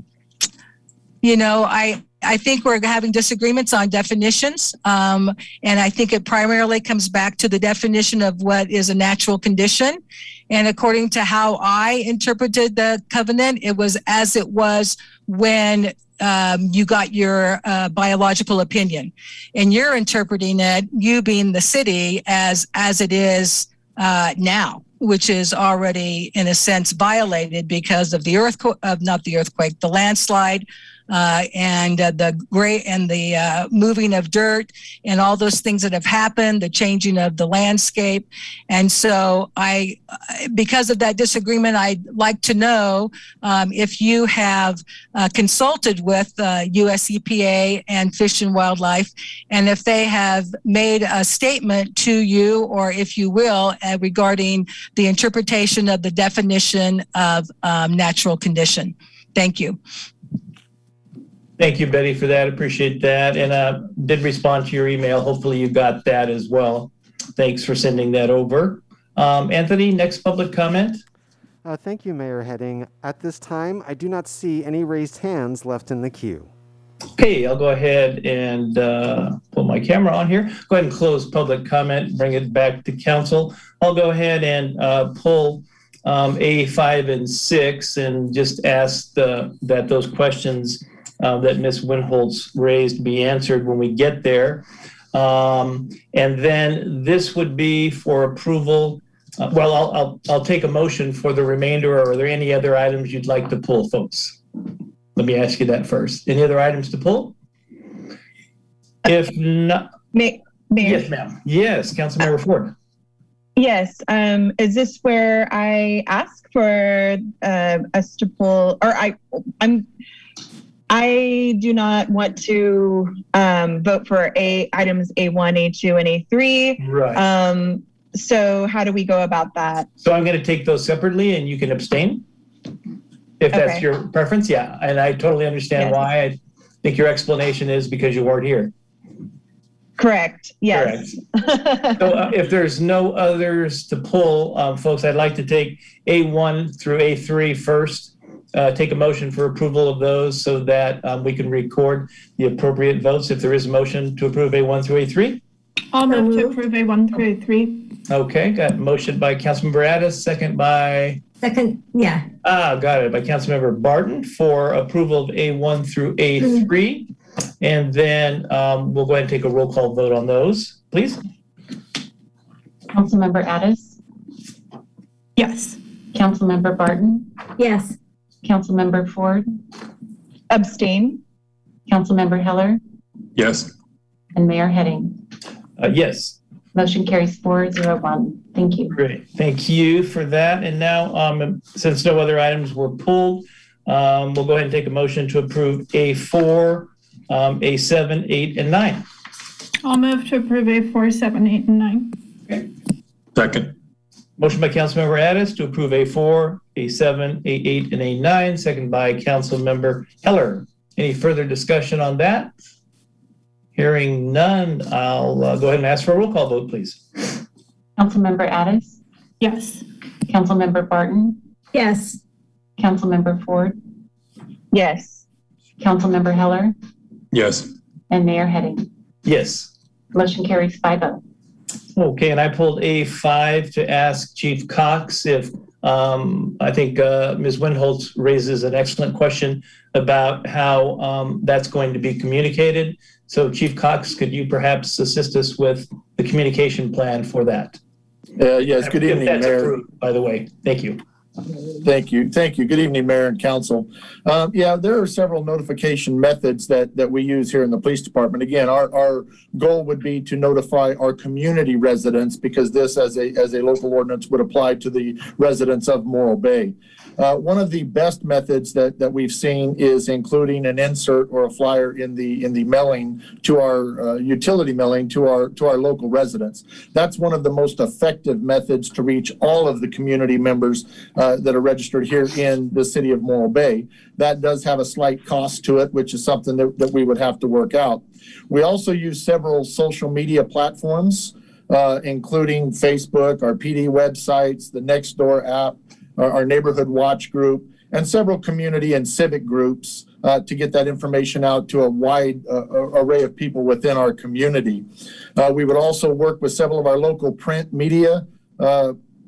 you know, I, I think we're having disagreements on definitions, um, and I think it primarily comes back to the definition of what is a natural condition. And according to how I interpreted the covenant, it was as it was when um, you got your uh, biological opinion. And you're interpreting it, you being the city, as as it is uh, now, which is already, in a sense, violated because of the earthquake, of not the earthquake, the landslide, uh, and uh, the great and the uh, moving of dirt and all those things that have happened, the changing of the landscape. And so I, because of that disagreement, I'd like to know um, if you have uh, consulted with uh, U S E P A and Fish and Wildlife, and if they have made a statement to you, or if you will, uh, regarding the interpretation of the definition of um, natural condition. Thank you. Thank you, Betty, for that. Appreciate that. And uh, did respond to your email. Hopefully you got that as well. Thanks for sending that over. Um, Anthony, next public comment. Uh, thank you, Mayor Heading. At this time, I do not see any raised hands left in the queue. Okay, I'll go ahead and uh, pull my camera on here. Go ahead and close public comment, bring it back to council. I'll go ahead and uh, pull um, A five and six and just ask the, that those questions Uh, that Miz Winholtz raised be answered when we get there. Um, and then this would be for approval. Uh, well, I'll, I'll, I'll take a motion for the remainder. Or are there any other items you'd like to pull, folks? Let me ask you that first. Any other items to pull? If not, Mayor. Yes, ma'am. Yes, Councilmember Ford. Yes. Um, is this where I ask for uh, us to pull, or I, I'm, I do not want to um, vote for A items A one, A two, and A three. Right. Um, so how do we go about that? So I'm going to take those separately, and you can abstain if that's Okay. your preference. Yeah, and I totally understand Yes. why. I think your explanation is because you weren't here. Correct. Yes. So uh, if there's no others to pull, um, folks, I'd like to take A one through A three first. Uh, take a motion for approval of those so that um, we can record the appropriate votes. If there is a motion to approve A one through A three. I'll move to approve A one through A three. Okay, got a motion by Councilmember Addis, second by, Second, yeah. ah, got it, by Councilmember Barton for approval of A one through A three. And then um, we'll go ahead and take a roll call vote on those, please. Councilmember Addis, Yes. Councilmember Barton, Yes. Councilmember Ford, Abstain. Councilmember Heller, Yes. and Mayor Heading. Uh, yes. Motion carries four zero one. Thank you. Great. Thank you for that. And now, um, since no other items were pulled, um, we'll go ahead and take a motion to approve A four, um, A seven, eight, and nine. I'll move to approve A four, seven, eight, and nine. Okay. Second. Motion by Councilmember Addis to approve A four, A seven, A eight, and A nine, second by Councilmember Heller. Any further discussion on that? Hearing none, I'll uh, go ahead and ask for a roll call vote, please. Councilmember Addis? Yes. Councilmember Barton? Yes. Councilmember Ford? Yes. Councilmember Heller? Yes. And Mayor Heading? Yes. Motion carries five oh. Okay, and I pulled A five to ask Chief Cox if, um, I think uh, Miz Windholtz raises an excellent question about how um, that's going to be communicated. So Chief Cox, could you perhaps assist us with the communication plan for that? Uh, yes, good If evening, that's Mayor. approved, by the way. Thank you. Thank you. Thank you. Good evening, Mayor and Council. Um, yeah, there are several notification methods that, that we use here in the police department. Again, our, our goal would be to notify our community residents because this as a, as a local ordinance would apply to the residents of Morro Bay. Uh, one of the best methods that, that we've seen is including an insert or a flyer in the in the mailing to our uh, utility mailing to our to our local residents. That's one of the most effective methods to reach all of the community members uh, that are registered here in the city of Morro Bay. That does have a slight cost to it, which is something that, that we would have to work out. We also use several social media platforms, uh, including Facebook, our P D websites, the Nextdoor app, our, our neighborhood watch group, and several community and civic groups uh, to get that information out to a wide uh, array of people within our community. Uh, we would also work with several of our local print media uh,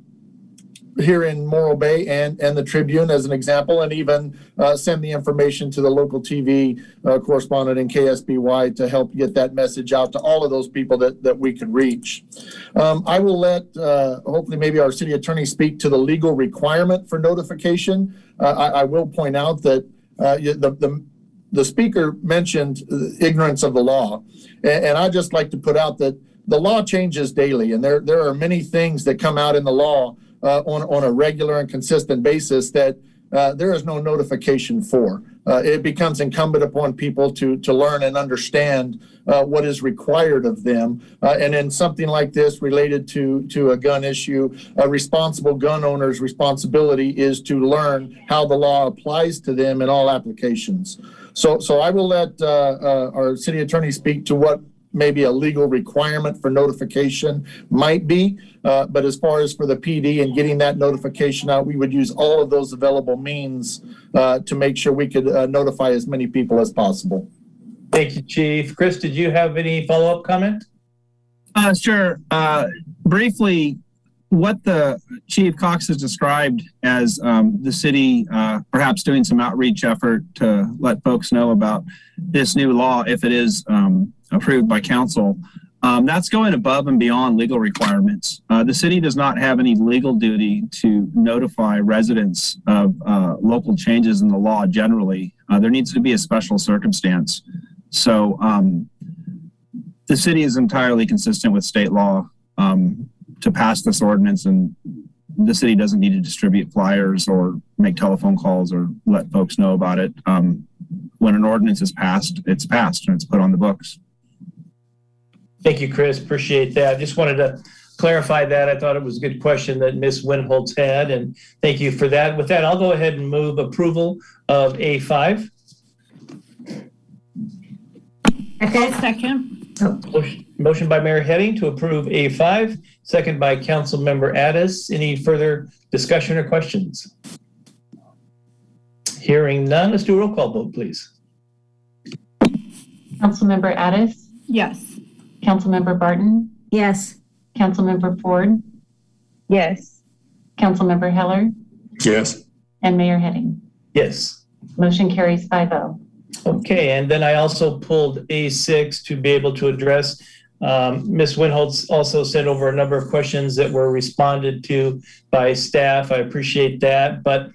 here in Morro Bay and, and the Tribune as an example, and even uh, send the information to the local T V uh, correspondent in K S B Y to help get that message out to all of those people that, that we could reach. Um, I will let, uh, hopefully maybe our city attorney speak to the legal requirement for notification. Uh, I, I will point out that uh, the, the, the speaker mentioned ignorance of the law. And, and I just like to put out that the law changes daily, and there, there are many things that come out in the law Uh, on, on a regular and consistent basis that uh, there is no notification for. Uh, it becomes incumbent upon people to, to learn and understand uh, what is required of them. Uh, and in something like this related to, to a gun issue, a responsible gun owner's responsibility is to learn how the law applies to them in all applications. So, so I will let uh, uh, our city attorney speak to what maybe a legal requirement for notification might be. Uh, but as far as for the P D and getting that notification out, we would use all of those available means uh, to make sure we could uh, notify as many people as possible. Thank you, Chief. Chris, did you have any follow-up comment? Uh, sure. Uh, briefly, what the Chief Cox has described as um, the city uh, perhaps doing some outreach effort to let folks know about this new law, if it is um, approved by council, um, that's going above and beyond legal requirements. Uh, the city does not have any legal duty to notify residents of uh, local changes in the law generally. Uh, there needs to be a special circumstance. So um, the city is entirely consistent with state law um, to pass this ordinance, and the city doesn't need to distribute flyers or make telephone calls or let folks know about it. Um, when an ordinance is passed, it's passed and it's put on the books. Thank you, Chris. Appreciate that. Just wanted to clarify that. I thought it was a good question that Miz Windholtz had, and thank you for that. With that, I'll go ahead and move approval of A five. Okay. Second. Oh. Motion, motion by Mayor Heading to approve A five, second by Council Member Addis. Any further discussion or questions? Hearing none, let's do a roll call vote, please. Councilmember Addis? Yes. Councilmember Barton? Yes. Councilmember Ford? Yes. Councilmember Heller? Yes. And Mayor Heading? Yes. Motion carries five oh. Okay, and then I also pulled A six to be able to address. Um, Miz Windholtz also sent over a number of questions that were responded to by staff. I appreciate that. But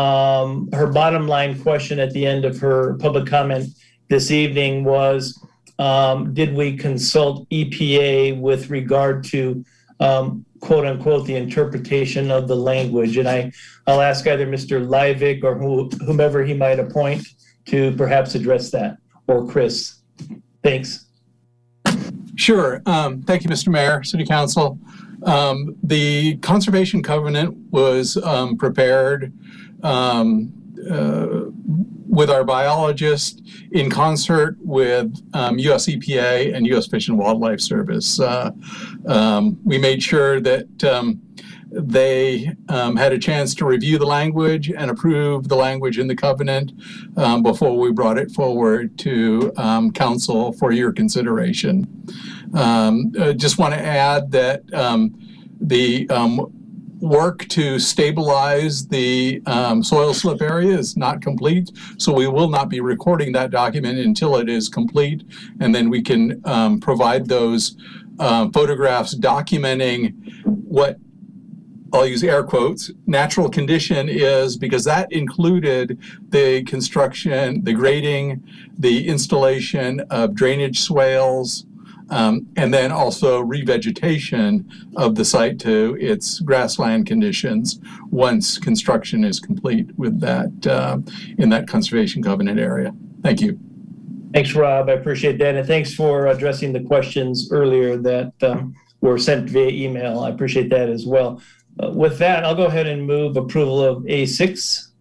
um, her bottom line question at the end of her public comment this evening was, um, did we consult E P A with regard to um, quote unquote the interpretation of the language? And I, I'll ask either Mister Livick or who, whomever he might appoint to perhaps address that, or Chris. Thanks. Sure. Um, thank you, Mister Mayor, City Council. Um, the Conservation Covenant was um, prepared um, uh, with our biologist in concert with um, U S E P A and U S Fish and Wildlife Service. Uh, um, we made sure that um, they um, had a chance to review the language and approve the language in the covenant um, before we brought it forward to um, council for your consideration. Um, I just want to add that um, the um, work to stabilize the um, soil slip area is not complete, so we will not be recording that document until it is complete, and then we can um, provide those uh, photographs documenting what, I'll use air quotes, natural condition is, because that included the construction, the grading, the installation of drainage swales, um, and then also revegetation of the site to its grassland conditions once construction is complete with that, uh, in that conservation covenant area. Thank you. Thanks, Rob. I appreciate that. And thanks for addressing the questions earlier that um, were sent via email. I appreciate that as well. Uh, with that, I'll go ahead and move approval of A six.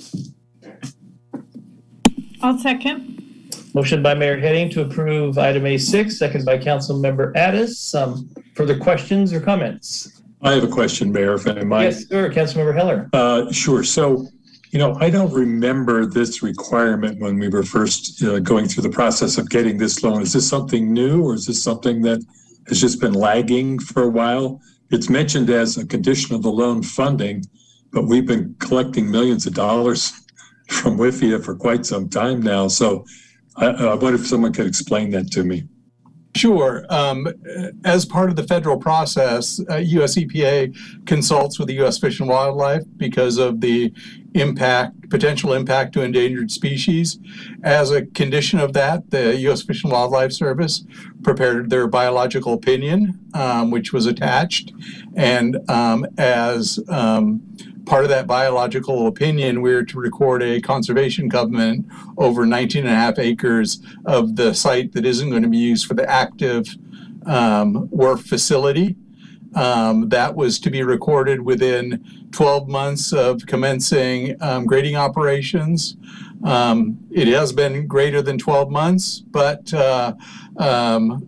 I'll second. Motion by Mayor Heading to approve item A six, second by Councilmember Addis. Um, further questions or comments? I have a question, Mayor, if I might. Yes, sir. Councilmember Heller. Uh, sure. So, you know, I don't remember this requirement when we were first uh, going through the process of getting this loan. Is this something new, or is this something that has just been lagging for a while? It's mentioned as a condition of the loan funding, but we've been collecting millions of dollars from W I F I A for quite some time now. So I, I wonder if someone could explain that to me. Sure. Um, as part of the federal process, uh, U S E P A consults with the U S Fish and Wildlife because of the impact, potential impact to endangered species. As a condition of that, the U S Fish and Wildlife Service prepared their biological opinion, um, which was attached. And um, as um, part of that biological opinion, we're to record a conservation covenant over nineteen and a half acres of the site that isn't going to be used for the active um, W R F facility. Um, that was to be recorded within twelve months of commencing um, grading operations. Um, it has been greater than twelve months, but uh, um,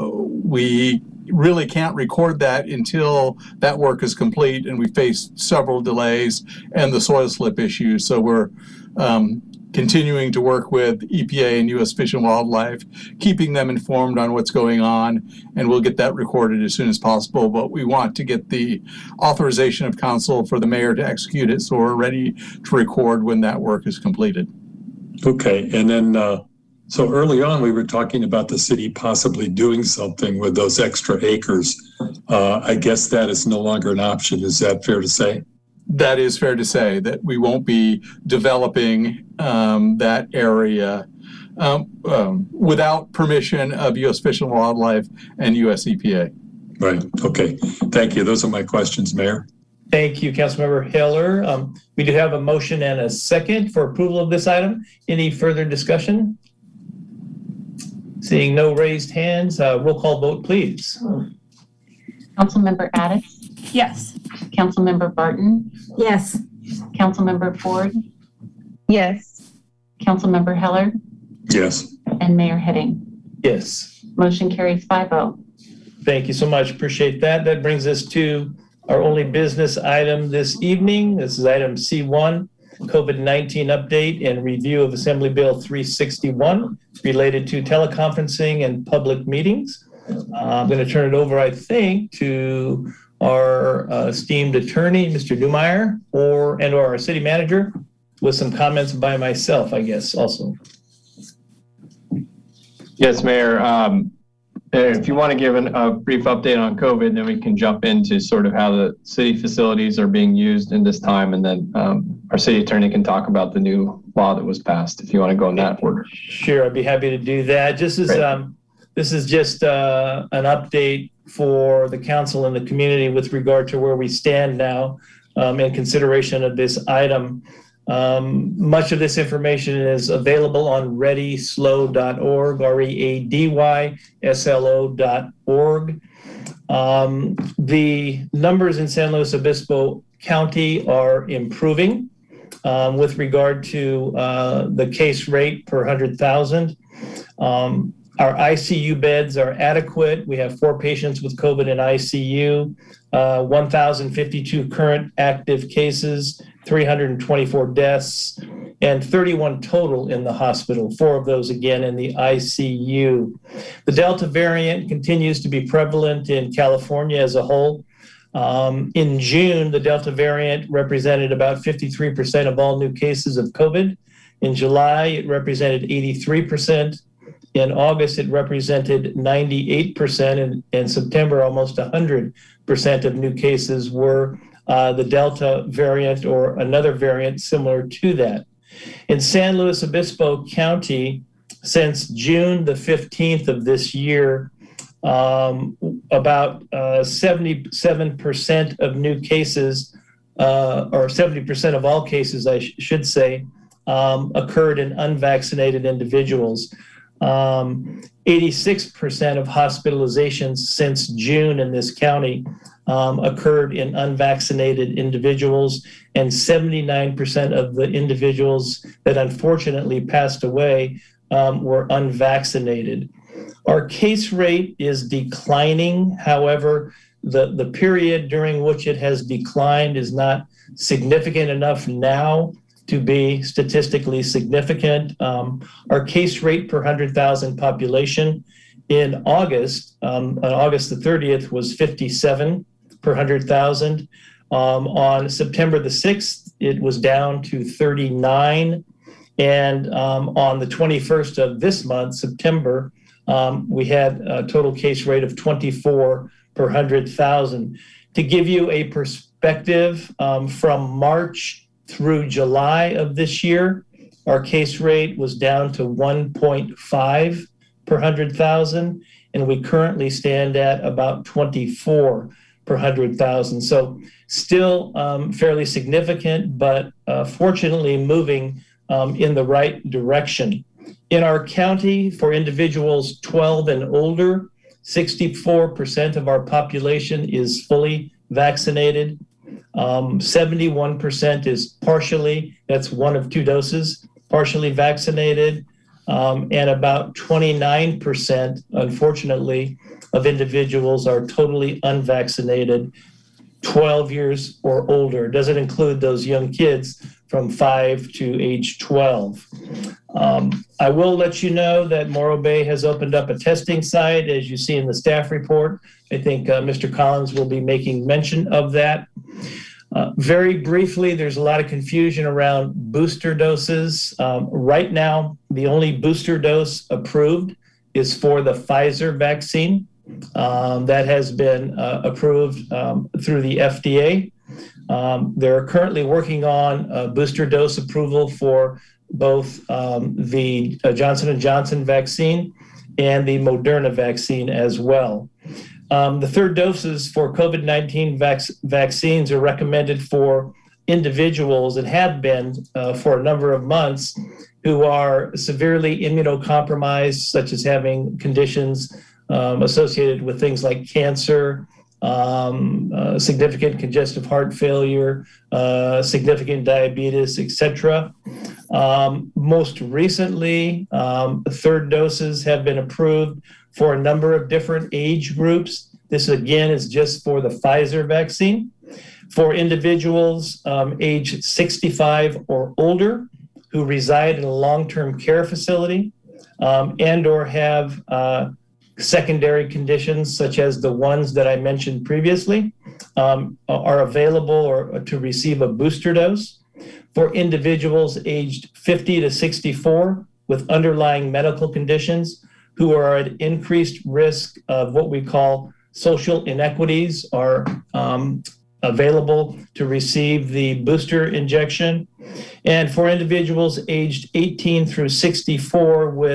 we really can't record that until that work is complete, and we faced several delays and the soil slip issue. So we're um, continuing to work with E P A and U S Fish and Wildlife, keeping them informed on what's going on, and we'll get that recorded as soon as possible. But we want to get the authorization of council for the mayor to execute it, so we're ready to record when that work is completed. Okay, and then uh, so early on we were talking about the city possibly doing something with those extra acres. Uh, I guess that is no longer an option. Is that fair to say? That is fair to say, that we won't be developing um, that area um, um, without permission of U S Fish and Wildlife and U S E P A. Right. Okay. Thank you. Those are my questions, Mayor. Thank you, Councilmember Heller. Um, we do have a motion and a second for approval of this item. Any further discussion? Seeing no raised hands, uh, roll call vote, please. Councilmember Addis? Yes. Councilmember Barton? Yes. Councilmember Ford? Yes. Councilmember Heller? Yes. And Mayor Heading? Yes. Motion carries five oh. Thank you so much. Appreciate that. That brings us to our only business item this evening. This is item C one, COVID nineteen update and review of Assembly Bill three sixty-one related to teleconferencing and public meetings. Uh, I'm going to turn it over, I think, to our uh, esteemed attorney, Mister Neumeyer, or and or our city manager, with some comments by myself, I guess, also. Yes, Mayor. Um, if you want to give an, a brief update on COVID, then we can jump into sort of how the city facilities are being used in this time, and then um, our city attorney can talk about the new law that was passed, if you want to go in that order. Sure, I'd be happy to do that. Just as um, this is just uh, an update for the council and the community with regard to where we stand now um, in consideration of this item. Um, much of this information is available on ready slow dot org, R E A D Y S L O dot org. Um, the numbers in San Luis Obispo County are improving um, with regard to uh, the case rate per one hundred thousand. Um, our I C U beds are adequate. We have four patients with COVID in I C U, uh, one thousand fifty-two current active cases, three hundred twenty-four deaths, and thirty-one total in the hospital, four of those again in the I C U. The Delta variant continues to be prevalent in California as a whole. Um, in June, the Delta variant represented about fifty-three percent of all new cases of COVID. In July, it represented eighty-three percent. In August, it represented ninety-eight percent. And in September, almost one hundred percent of new cases were uh, the Delta variant or another variant similar to that. In San Luis Obispo County, since June the fifteenth of this year, um, about uh, seventy-seven percent of new cases, uh, or seventy percent of all cases, I sh- should say, um, occurred in unvaccinated individuals. Um, eighty-six percent of hospitalizations since June in this county um, occurred in unvaccinated individuals, and seventy-nine percent of the individuals that unfortunately passed away um, were unvaccinated. Our case rate is declining. However, the, the period during which it has declined is not significant enough now to be statistically significant. Um, our case rate per one hundred thousand population in August, um, on August the thirtieth, was fifty-seven per one hundred thousand. Um, on September the sixth, it was down to thirty-nine. And um, on the twenty-first of this month, September, um, we had a total case rate of twenty-four per one hundred thousand. To give you a perspective, um, from March through July of this year, our case rate was down to one point five per one hundred thousand, and we currently stand at about twenty-four per one hundred thousand. So still um, fairly significant, but uh, fortunately moving um, in the right direction. In our county, for individuals twelve and older, sixty-four percent of our population is fully vaccinated. Um, seventy-one percent is partially, that's one of two doses, partially vaccinated. Um, and about twenty-nine percent, unfortunately, of individuals are totally unvaccinated, twelve years or older. Doesn't include those young kids from five to age twelve. Um, I will let you know that Morro Bay has opened up a testing site, as you see in the staff report. I think uh, Mister Collins will be making mention of that. Uh, very briefly, there's a lot of confusion around booster doses. Um, right now, the only booster dose approved is for the Pfizer vaccine. Um, that has been uh, approved um, through the F D A. Um, they're currently working on a booster dose approval for both um, the uh, Johnson and Johnson vaccine and the Moderna vaccine as well. Um, the third doses for COVID nineteen vac- vaccines are recommended for individuals and have been uh, for a number of months who are severely immunocompromised, such as having conditions um, associated with things like cancer, um, uh, significant congestive heart failure, uh, significant diabetes, et cetera. Um, most recently, um, third doses have been approved for a number of different age groups. This again is just for the Pfizer vaccine. For individuals um, age sixty-five or older who reside in a long-term care facility um, and or have uh, secondary conditions such as the ones that I mentioned previously um, are available or to receive a booster dose. For individuals aged fifty to sixty-four with underlying medical conditions who are at increased risk of what we call social inequities are um, available to receive the booster injection. And for individuals aged eighteen through sixty-four with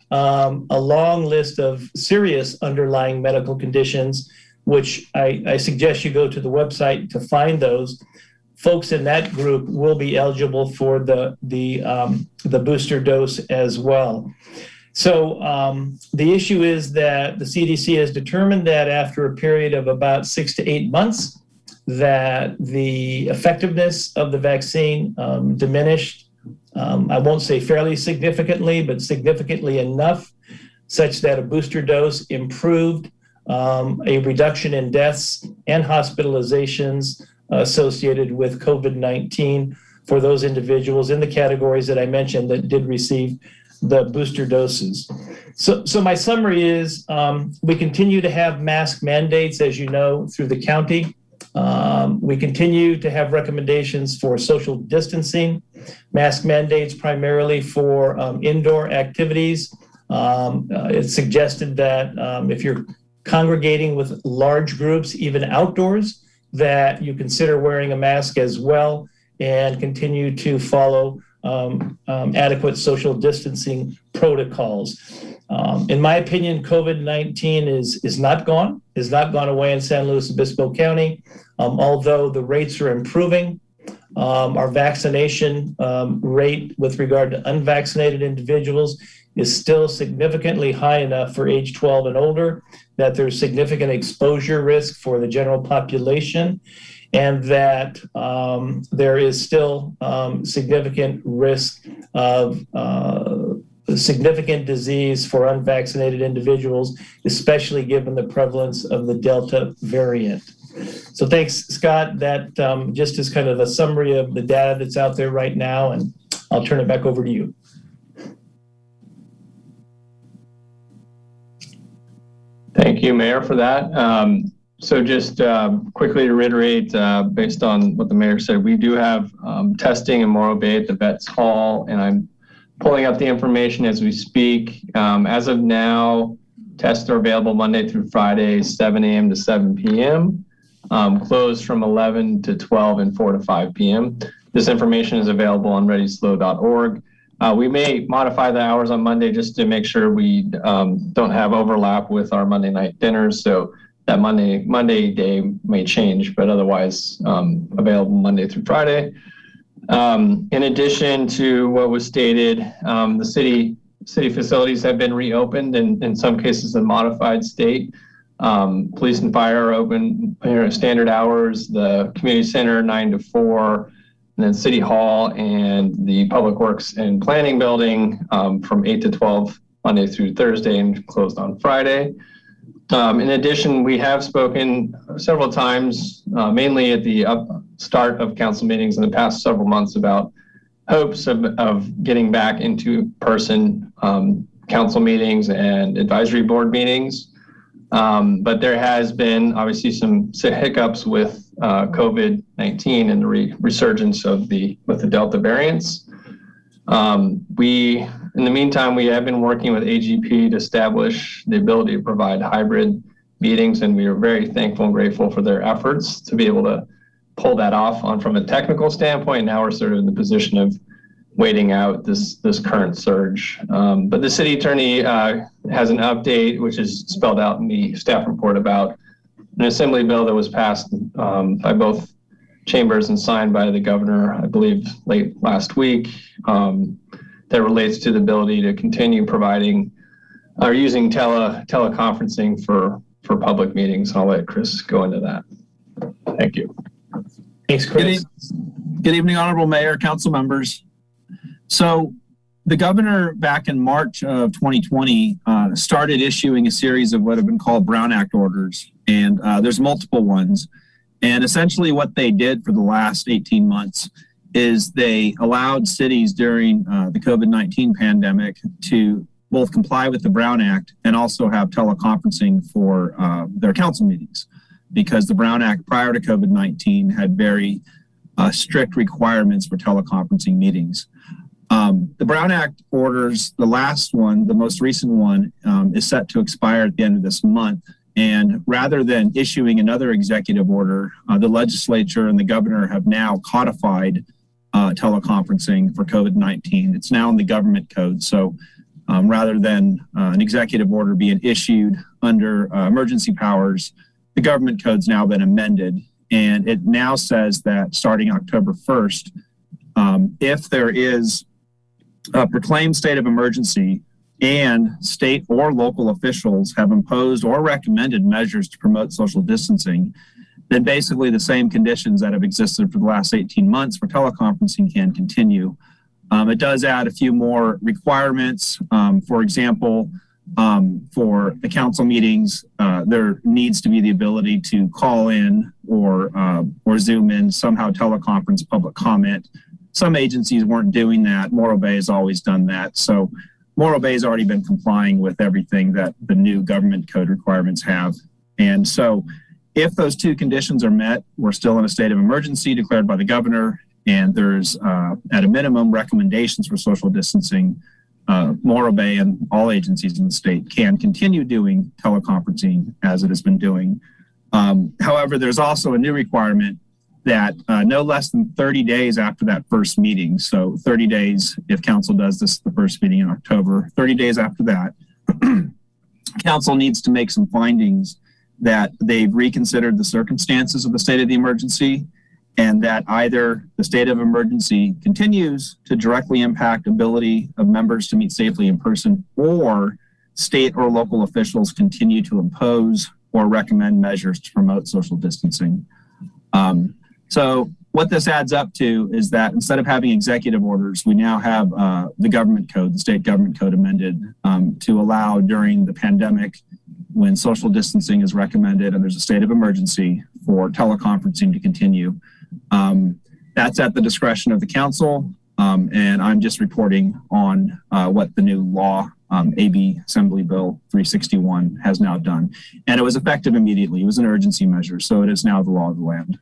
um, a long list of serious underlying medical conditions, which I, I suggest you go to the website to find those. Folks in that group will be eligible for the, the, um, the booster dose as well. So um, the issue is that the C D C has determined that after a period of about six to eight months, that the effectiveness of the vaccine um, diminished. Um, I won't say fairly significantly, but significantly enough such that a booster dose improved um, a reduction in deaths and hospitalizations associated with COVID nineteen for those individuals in the categories that I mentioned that did receive the booster doses. So, so my summary is um, we continue to have mask mandates, as you know, through the county. Um, we continue to have recommendations for social distancing, mask mandates primarily for um, indoor activities. Um, uh, it's suggested that um, if you're congregating with large groups, even outdoors, that you consider wearing a mask as well and continue to follow um, um, adequate social distancing protocols. Um, in my opinion, COVID nineteen is, is not gone, is not gone away in San Luis Obispo County, um, although the rates are improving. Um, our vaccination um, rate with regard to unvaccinated individuals is still significantly high enough for age twelve and older, that there's significant exposure risk for the general population, and that um, there is still um, significant risk of uh, significant disease for unvaccinated individuals, especially given the prevalence of the Delta variant. So thanks, Scott. That um, just is kind of a summary of the data that's out there right now, and I'll turn it back over to you. Thank you, Mayor, for that. Um, so just uh, quickly to reiterate, uh, based on what the Mayor said, we do have um, testing in Morro Bay at the Vets Hall, and I'm pulling up the information as we speak. Um, as of now, tests are available Monday through Friday, seven a.m. to seven p.m., um, closed from eleven to twelve and four to five p.m. This information is available on ready slow dot org. Uh, we may modify the hours on Monday just to make sure we um, don't have overlap with our Monday night dinners. So that Monday Monday day may change, but otherwise um, available Monday through Friday. Um, in addition to what was stated, um, the city city facilities have been reopened, and in some cases in modified state. Um, police and fire are open, you know, standard hours. The community center nine to four. And then City Hall and the Public Works and Planning Building um, from eight to twelve, Monday through Thursday, and closed on Friday. Um, in addition, we have spoken several times, uh, mainly at the up start of council meetings in the past several months, about hopes of, of getting back into person um, council meetings and advisory board meetings. Um, but there has been obviously some hiccups with uh, COVID nineteen and the re- resurgence of the with the Delta variants. Um, we, in the meantime, we have been working with A G P to establish the ability to provide hybrid meetings, and we are very thankful and grateful for their efforts to be able to pull that off on from a technical standpoint. Now we're sort of in the position of waiting out this this current surge. Um, but the city attorney uh, has an update, which is spelled out in the staff report, about an assembly bill that was passed um, by both chambers and signed by the governor, I believe, late last week, um, that relates to the ability to continue providing or using tele teleconferencing for, for public meetings. I'll let Chris go into that. Thank you. Thanks, Chris. Good, e- good evening, Honorable Mayor, council members. So the governor back in March of twenty twenty uh, started issuing a series of what have been called Brown Act orders, and uh, there's multiple ones. And essentially what they did for the last eighteen months is they allowed cities during uh, the COVID nineteen pandemic to both comply with the Brown Act and also have teleconferencing for uh, their council meetings, because the Brown Act prior to COVID nineteen had very uh, strict requirements for teleconferencing meetings. Um, the Brown Act orders, the last one, the most recent one, um, is set to expire at the end of this month. And rather than issuing another executive order, uh, the legislature and the governor have now codified uh, teleconferencing for COVID nineteen. It's now in the government code. So um, rather than uh, an executive order being issued under uh, emergency powers. The government code's now been amended, and it now says that starting October first, um, if there is a proclaimed state of emergency and state or local officials have imposed or recommended measures to promote social distancing, then basically the same conditions that have existed for the last eighteen months for teleconferencing can continue. Um, it does add a few more requirements. Um, for example, um, for the council meetings, uh, there needs to be the ability to call in or uh, or Zoom in, somehow teleconference public comment. Some agencies weren't doing that. Morro Bay has always done that. So Morro Bay has already been complying with everything that the new government code requirements have. And so if those two conditions are met, we're still in a state of emergency declared by the governor, and there's, uh, at a minimum, recommendations for social distancing. Uh, Morro Bay and all agencies in the state can continue doing teleconferencing as it has been doing. Um, however, there's also a new requirement that uh, no less than thirty days after that first meeting, so thirty days if council does this the first meeting in October, thirty days after that, council needs to make some findings that they've reconsidered the circumstances of the state of the emergency, and that either the state of emergency continues to directly impact ability of members to meet safely in person, or state or local officials continue to impose or recommend measures to promote social distancing. Um, so what this adds up to is that instead of having executive orders, we now have uh, the government code, the state government code amended um, to allow during the pandemic, when social distancing is recommended and there's a state of emergency, for teleconferencing to continue. Um, that's at the discretion of the council, um, and I'm just reporting on uh, what the new law, um, A B Assembly Bill three sixty-one, has now done. And it was effective immediately. It was an urgency measure, so it is now the law of the land.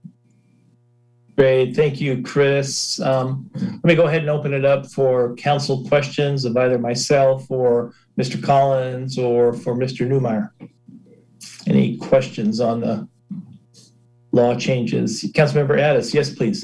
Great. Thank you, Chris. Um, let me go ahead and open it up for council questions of either myself or Mister Collins or for Mister Newmeyer. Any questions on the law changes? Councilmember Addis, yes, please.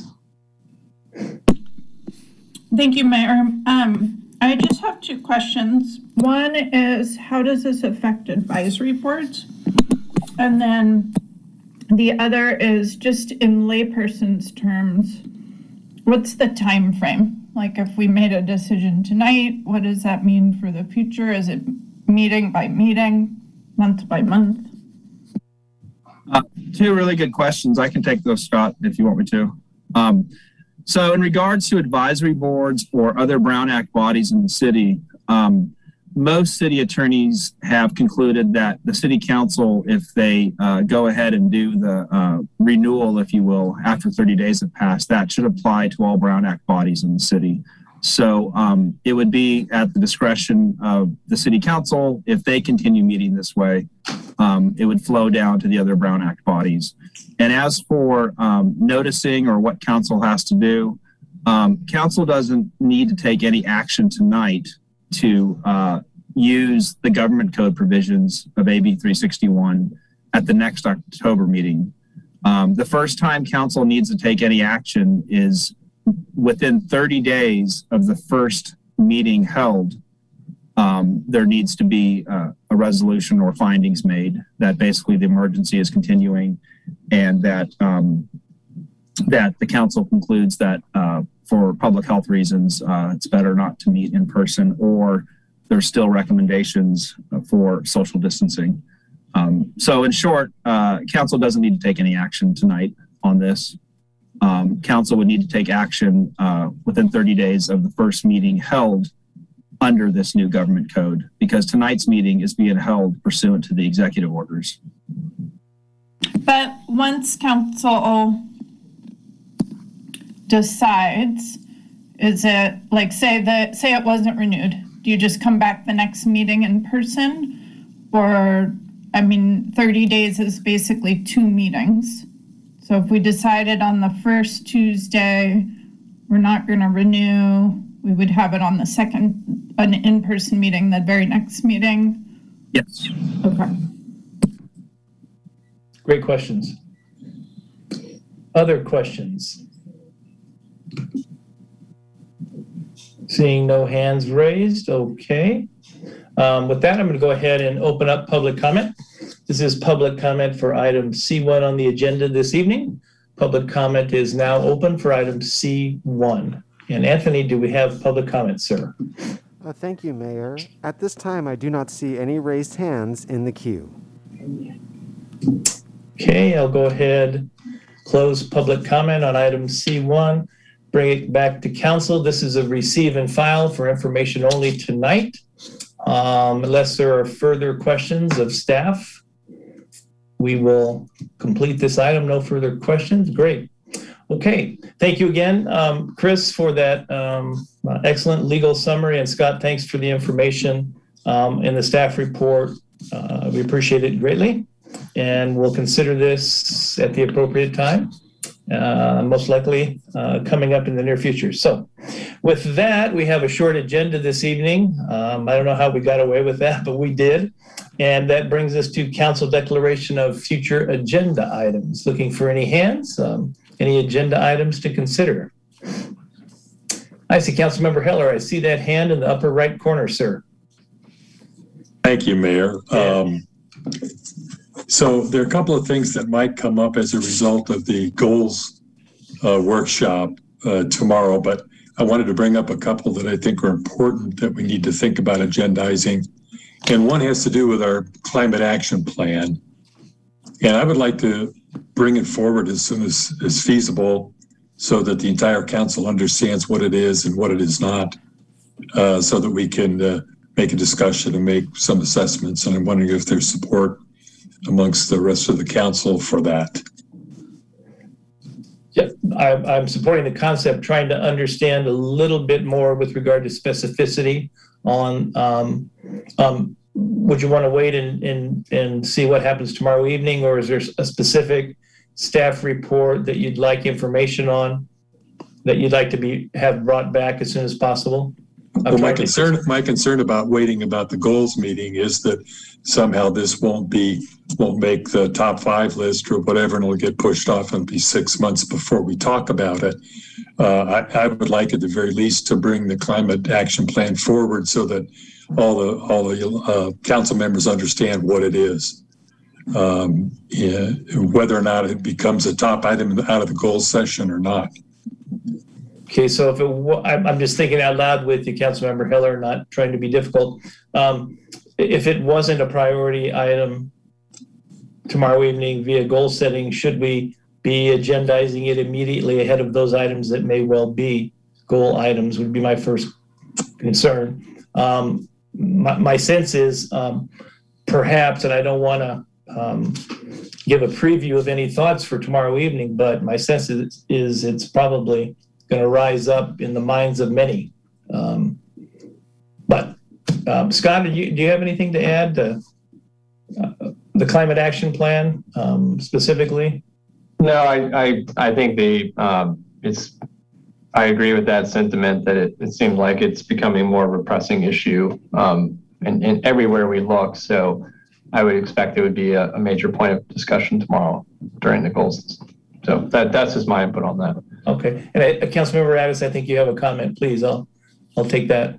Thank you, Mayor. Um, I just have two questions. One is, how does this affect advisory boards? And then the other is, just in layperson's terms, what's the time frame? Like, if we made a decision tonight, what does that mean for the future? Is it meeting by meeting, month by month? Uh, two really good questions. I can take those, Scott, if you want me to. Um, so in regards to advisory boards or other Brown Act bodies in the city, um, most city attorneys have concluded that the city council, if they uh, go ahead and do the uh, renewal, if you will, after thirty days have passed, that should apply to all Brown Act bodies in the city. So um, it would be at the discretion of the city council. If they continue meeting this way, um, it would flow down to the other Brown Act bodies. And as for um, noticing or what council has to do, um, council doesn't need to take any action tonight to uh, use the government code provisions of A B three sixty-one at the next October meeting. Um, the first time council needs to take any action is within thirty days of the first meeting held. Um, there needs to be uh, a resolution or findings made that basically the emergency is continuing, and that um, that the council concludes that uh, for public health reasons, uh, it's better not to meet in person, or there's still recommendations for social distancing. Um, so in short, uh, council doesn't need to take any action tonight on this. Um, council would need to take action uh, within thirty days of the first meeting held under this new government code, because tonight's meeting is being held pursuant to the executive orders. But once council decides, is it like, say that say it wasn't renewed, do you just come back the next meeting in person? Or, I mean, thirty days is basically two meetings. So if we decided on the first Tuesday we're not going to renew, we would have it on the second, an in-person meeting, the very next meeting? Yes. Okay. Great questions. Other questions? Seeing no hands raised, okay. Um, with that, I'm going to go ahead and open up public comment. This is public comment for item C one on the agenda this evening. Public comment is now open for item C one. And Anthony, do we have public comment, sir? Uh, thank you, Mayor. At this time, I do not see any raised hands in the queue. Okay, I'll go ahead, close public comment on item C one, bring it back to council. This is a receive and file for information only tonight. Um, unless there are further questions of staff, we will complete this item. No further questions. Great. Okay. Thank you again, um, Chris, for that um, excellent legal summary. And Scott, thanks for the information um, in the staff report. Uh, we appreciate it greatly. And we'll consider this at the appropriate time, uh, most likely uh, coming up in the near future. So with that, we have a short agenda this evening. Um, I don't know how we got away with that, but we did. And that brings us to council declaration of future agenda items. Looking for any hands, um, any agenda items to consider. I see Councilmember Heller. I see that hand in the upper right corner, sir. Thank you, Mayor. Um, so there are a couple of things that might come up as a result of the goals uh, workshop uh, tomorrow, but I wanted to bring up a couple that I think are important that we need to think about agendizing. And one has to do with our climate action plan. And I would like to bring it forward as soon as is feasible so that the entire council understands what it is and what it is not, uh, so that we can uh, make a discussion and make some assessments. And I'm wondering if there's support amongst the rest of the council for that. Yeah, I, I'm supporting the concept, trying to understand a little bit more with regard to specificity on, um, um, would you want to wait and, and, and see what happens tomorrow evening, or is there a specific staff report that you'd like information on that you'd like to be have brought back as soon as possible? Well, my concern, my concern about waiting about the goals meeting is that somehow this won't be, won't make the top five list or whatever, and it'll get pushed off and be six months before we talk about it. Uh, I, I would like at the very least to bring the climate action plan forward so that all the all the uh, council members understand what it is. Um, yeah, whether or not it becomes a top item out of the goals session or not. Okay, so if it, I'm just thinking out loud with you, Councilmember Heller, not trying to be difficult. Um, if it wasn't a priority item tomorrow evening via goal setting, should we be agendizing it immediately ahead of those items that may well be goal items? Would be my first concern. Um, my, my sense is um, perhaps, and I don't want to um, give a preview of any thoughts for tomorrow evening, but my sense is, is it's probably going to rise up in the minds of many. Um, but um, Scott, do you, do you have anything to add to uh, the climate action plan um, specifically? No, I, I, I think the, um, it's, I agree with that sentiment that it, it seems like it's becoming more of a pressing issue um, and, and everywhere we look. So I would expect it would be a, a major point of discussion tomorrow during the goals. So that, that's just my input on that. Okay. And uh, Councilmember Addis, I think you have a comment, please. I'll, I'll take that.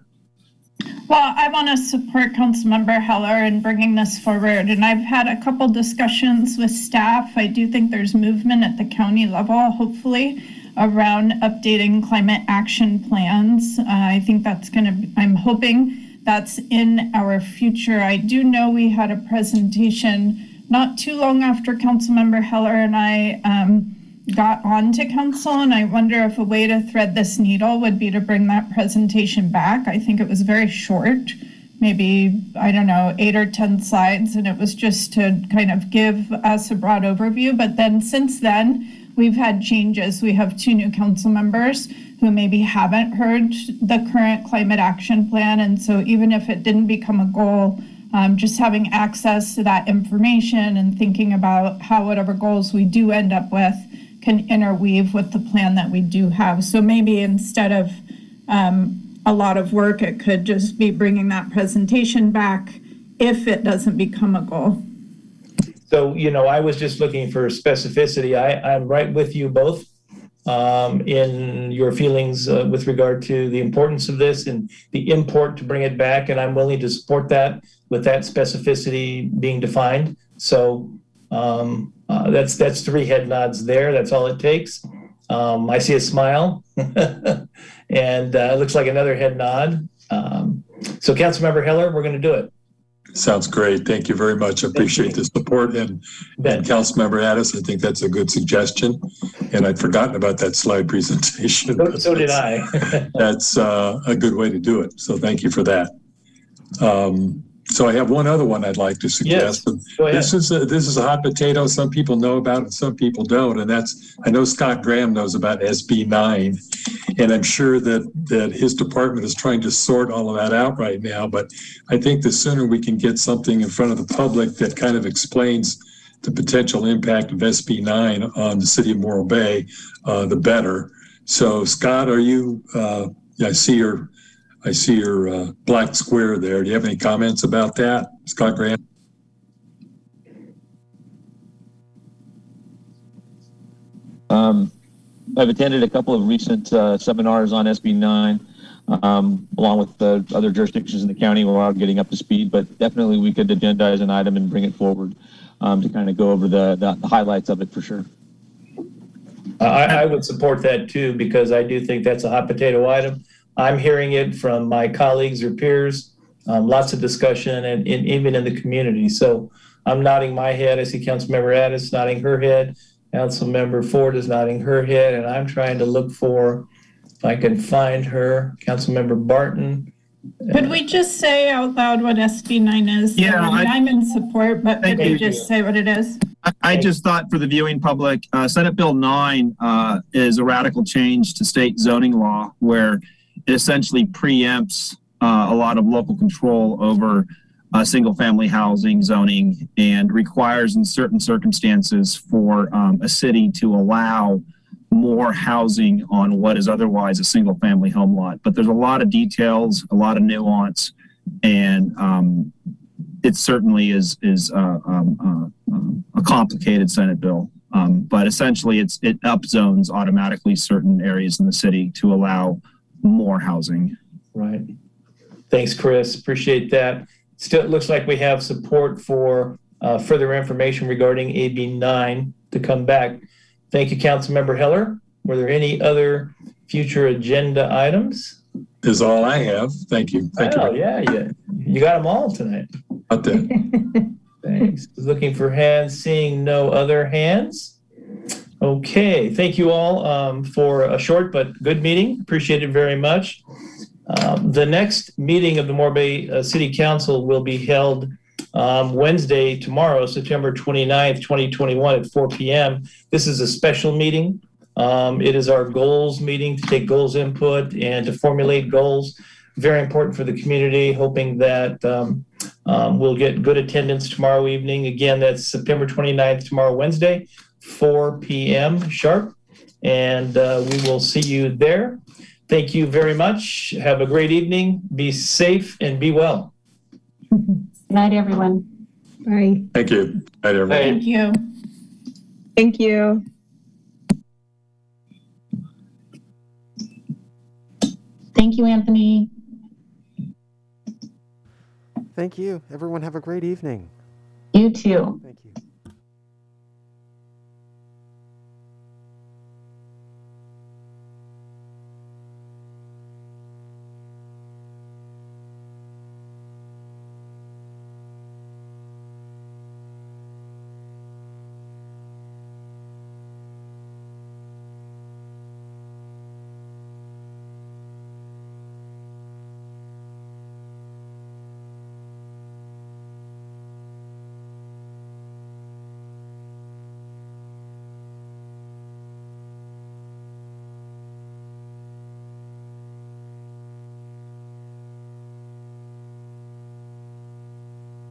Well, I want to support Councilmember Heller in bringing this forward. And I've had a couple discussions with staff. I do think there's movement at the county level, hopefully, around updating climate action plans. Uh, I think that's going to, I'm hoping that's in our future. I do know we had a presentation not too long after Councilmember Heller and I um, got on to council, and I wonder if a way to thread this needle would be to bring that presentation back. I think it was very short, maybe, I don't know, eight or ten slides, and it was just to kind of give us a broad overview. But then since then, we've had changes. We have two new council members who maybe haven't heard the current climate action plan, and so even if it didn't become a goal, Um, just having access to that information and thinking about how whatever goals we do end up with can interweave with the plan that we do have. So maybe instead of um, a lot of work, it could just be bringing that presentation back if it doesn't become a goal. So, you know, I was just looking for specificity. I, I'm right with you both. um, in your feelings uh, with regard to the importance of this and the import to bring it back. And I'm willing to support that with that specificity being defined. So um, uh, that's that's three head nods there. That's all it takes. Um, I see a smile, and uh, it looks like another head nod. Um, so, Councilmember Heller, we're going to do it. Sounds great. Thank you very much. I appreciate the support. And, and Councilmember Addis, I think that's a good suggestion. And I'd forgotten about that slide presentation. So, so did I. That's uh, a good way to do it. So thank you for that. Um, so I have one other one I'd like to suggest. Yes, go ahead. This is a, this is a hot potato. Some people know about it, some people don't. And that's, I know Scott Graham knows about S B nine. And I'm sure that, that his department is trying to sort all of that out right now. But I think the sooner we can get something in front of the public that kind of explains the potential impact of S B nine on the city of Morro Bay, uh, the better. So Scott, are you, uh, I see your, I see your uh, black square there. Do you have any comments about that, Scott Graham? Um, I've attended a couple of recent uh, seminars on S B nine, um, along with the other jurisdictions in the county where I'm getting up to speed, but definitely we could agendize an item and bring it forward um, to kind of go over the, the, the highlights of it for sure. I, I would support that too, because I do think that's a hot potato item. I'm hearing it from my colleagues or peers, um, lots of discussion, and, and even in the community. So I'm nodding my head. I see Councilmember Addis nodding her head. Councilmember Ford is nodding her head, and I'm trying to look for, if I can find her, Councilmember Barton. Could we just say out loud what S B nine is? Yeah, I mean, I- I'm in support, but could Thank we you. just say what it is? I, I just thought for the viewing public, uh, Senate Bill nine uh, is a radical change to state zoning law where it essentially preempts uh, a lot of local control over uh, single-family housing zoning and requires in certain circumstances for um, a city to allow more housing on what is otherwise a single-family home lot. But there's a lot of details, a lot of nuance, and um, it certainly is is uh, um, uh, a complicated Senate bill. Um, but essentially, it's it upzones automatically certain areas in the city to allow more housing. Right. Thanks, Chris. Appreciate that. Still, it looks like we have support for uh, further information regarding A B nine to come back. Thank you, Councilmember Heller. Were there any other future agenda items? Is all I have. Thank you. Thank Oh, you. yeah, yeah. You got them all tonight. Out there. Thanks. Looking for hands, seeing no other hands. Okay, thank you all um, for a short but good meeting. Appreciate it very much. Um, the next meeting of the Morro Bay uh, City Council will be held um, Wednesday, tomorrow, September twenty-ninth, twenty twenty-one at four p.m. This is a special meeting. Um, it is our goals meeting to take goals input and to formulate goals. Very important for the community, hoping that um, um, we'll get good attendance tomorrow evening. Again, that's September twenty-ninth, tomorrow, Wednesday, four p.m. sharp. And uh, we will see you there. Thank you very much. Have a great evening. Be safe and be well. Good night, everyone. Bye. Thank you. Night, everyone. Thank you. Thank you. Thank you, Anthony. Thank you. Everyone have a great evening. You too. Thank you.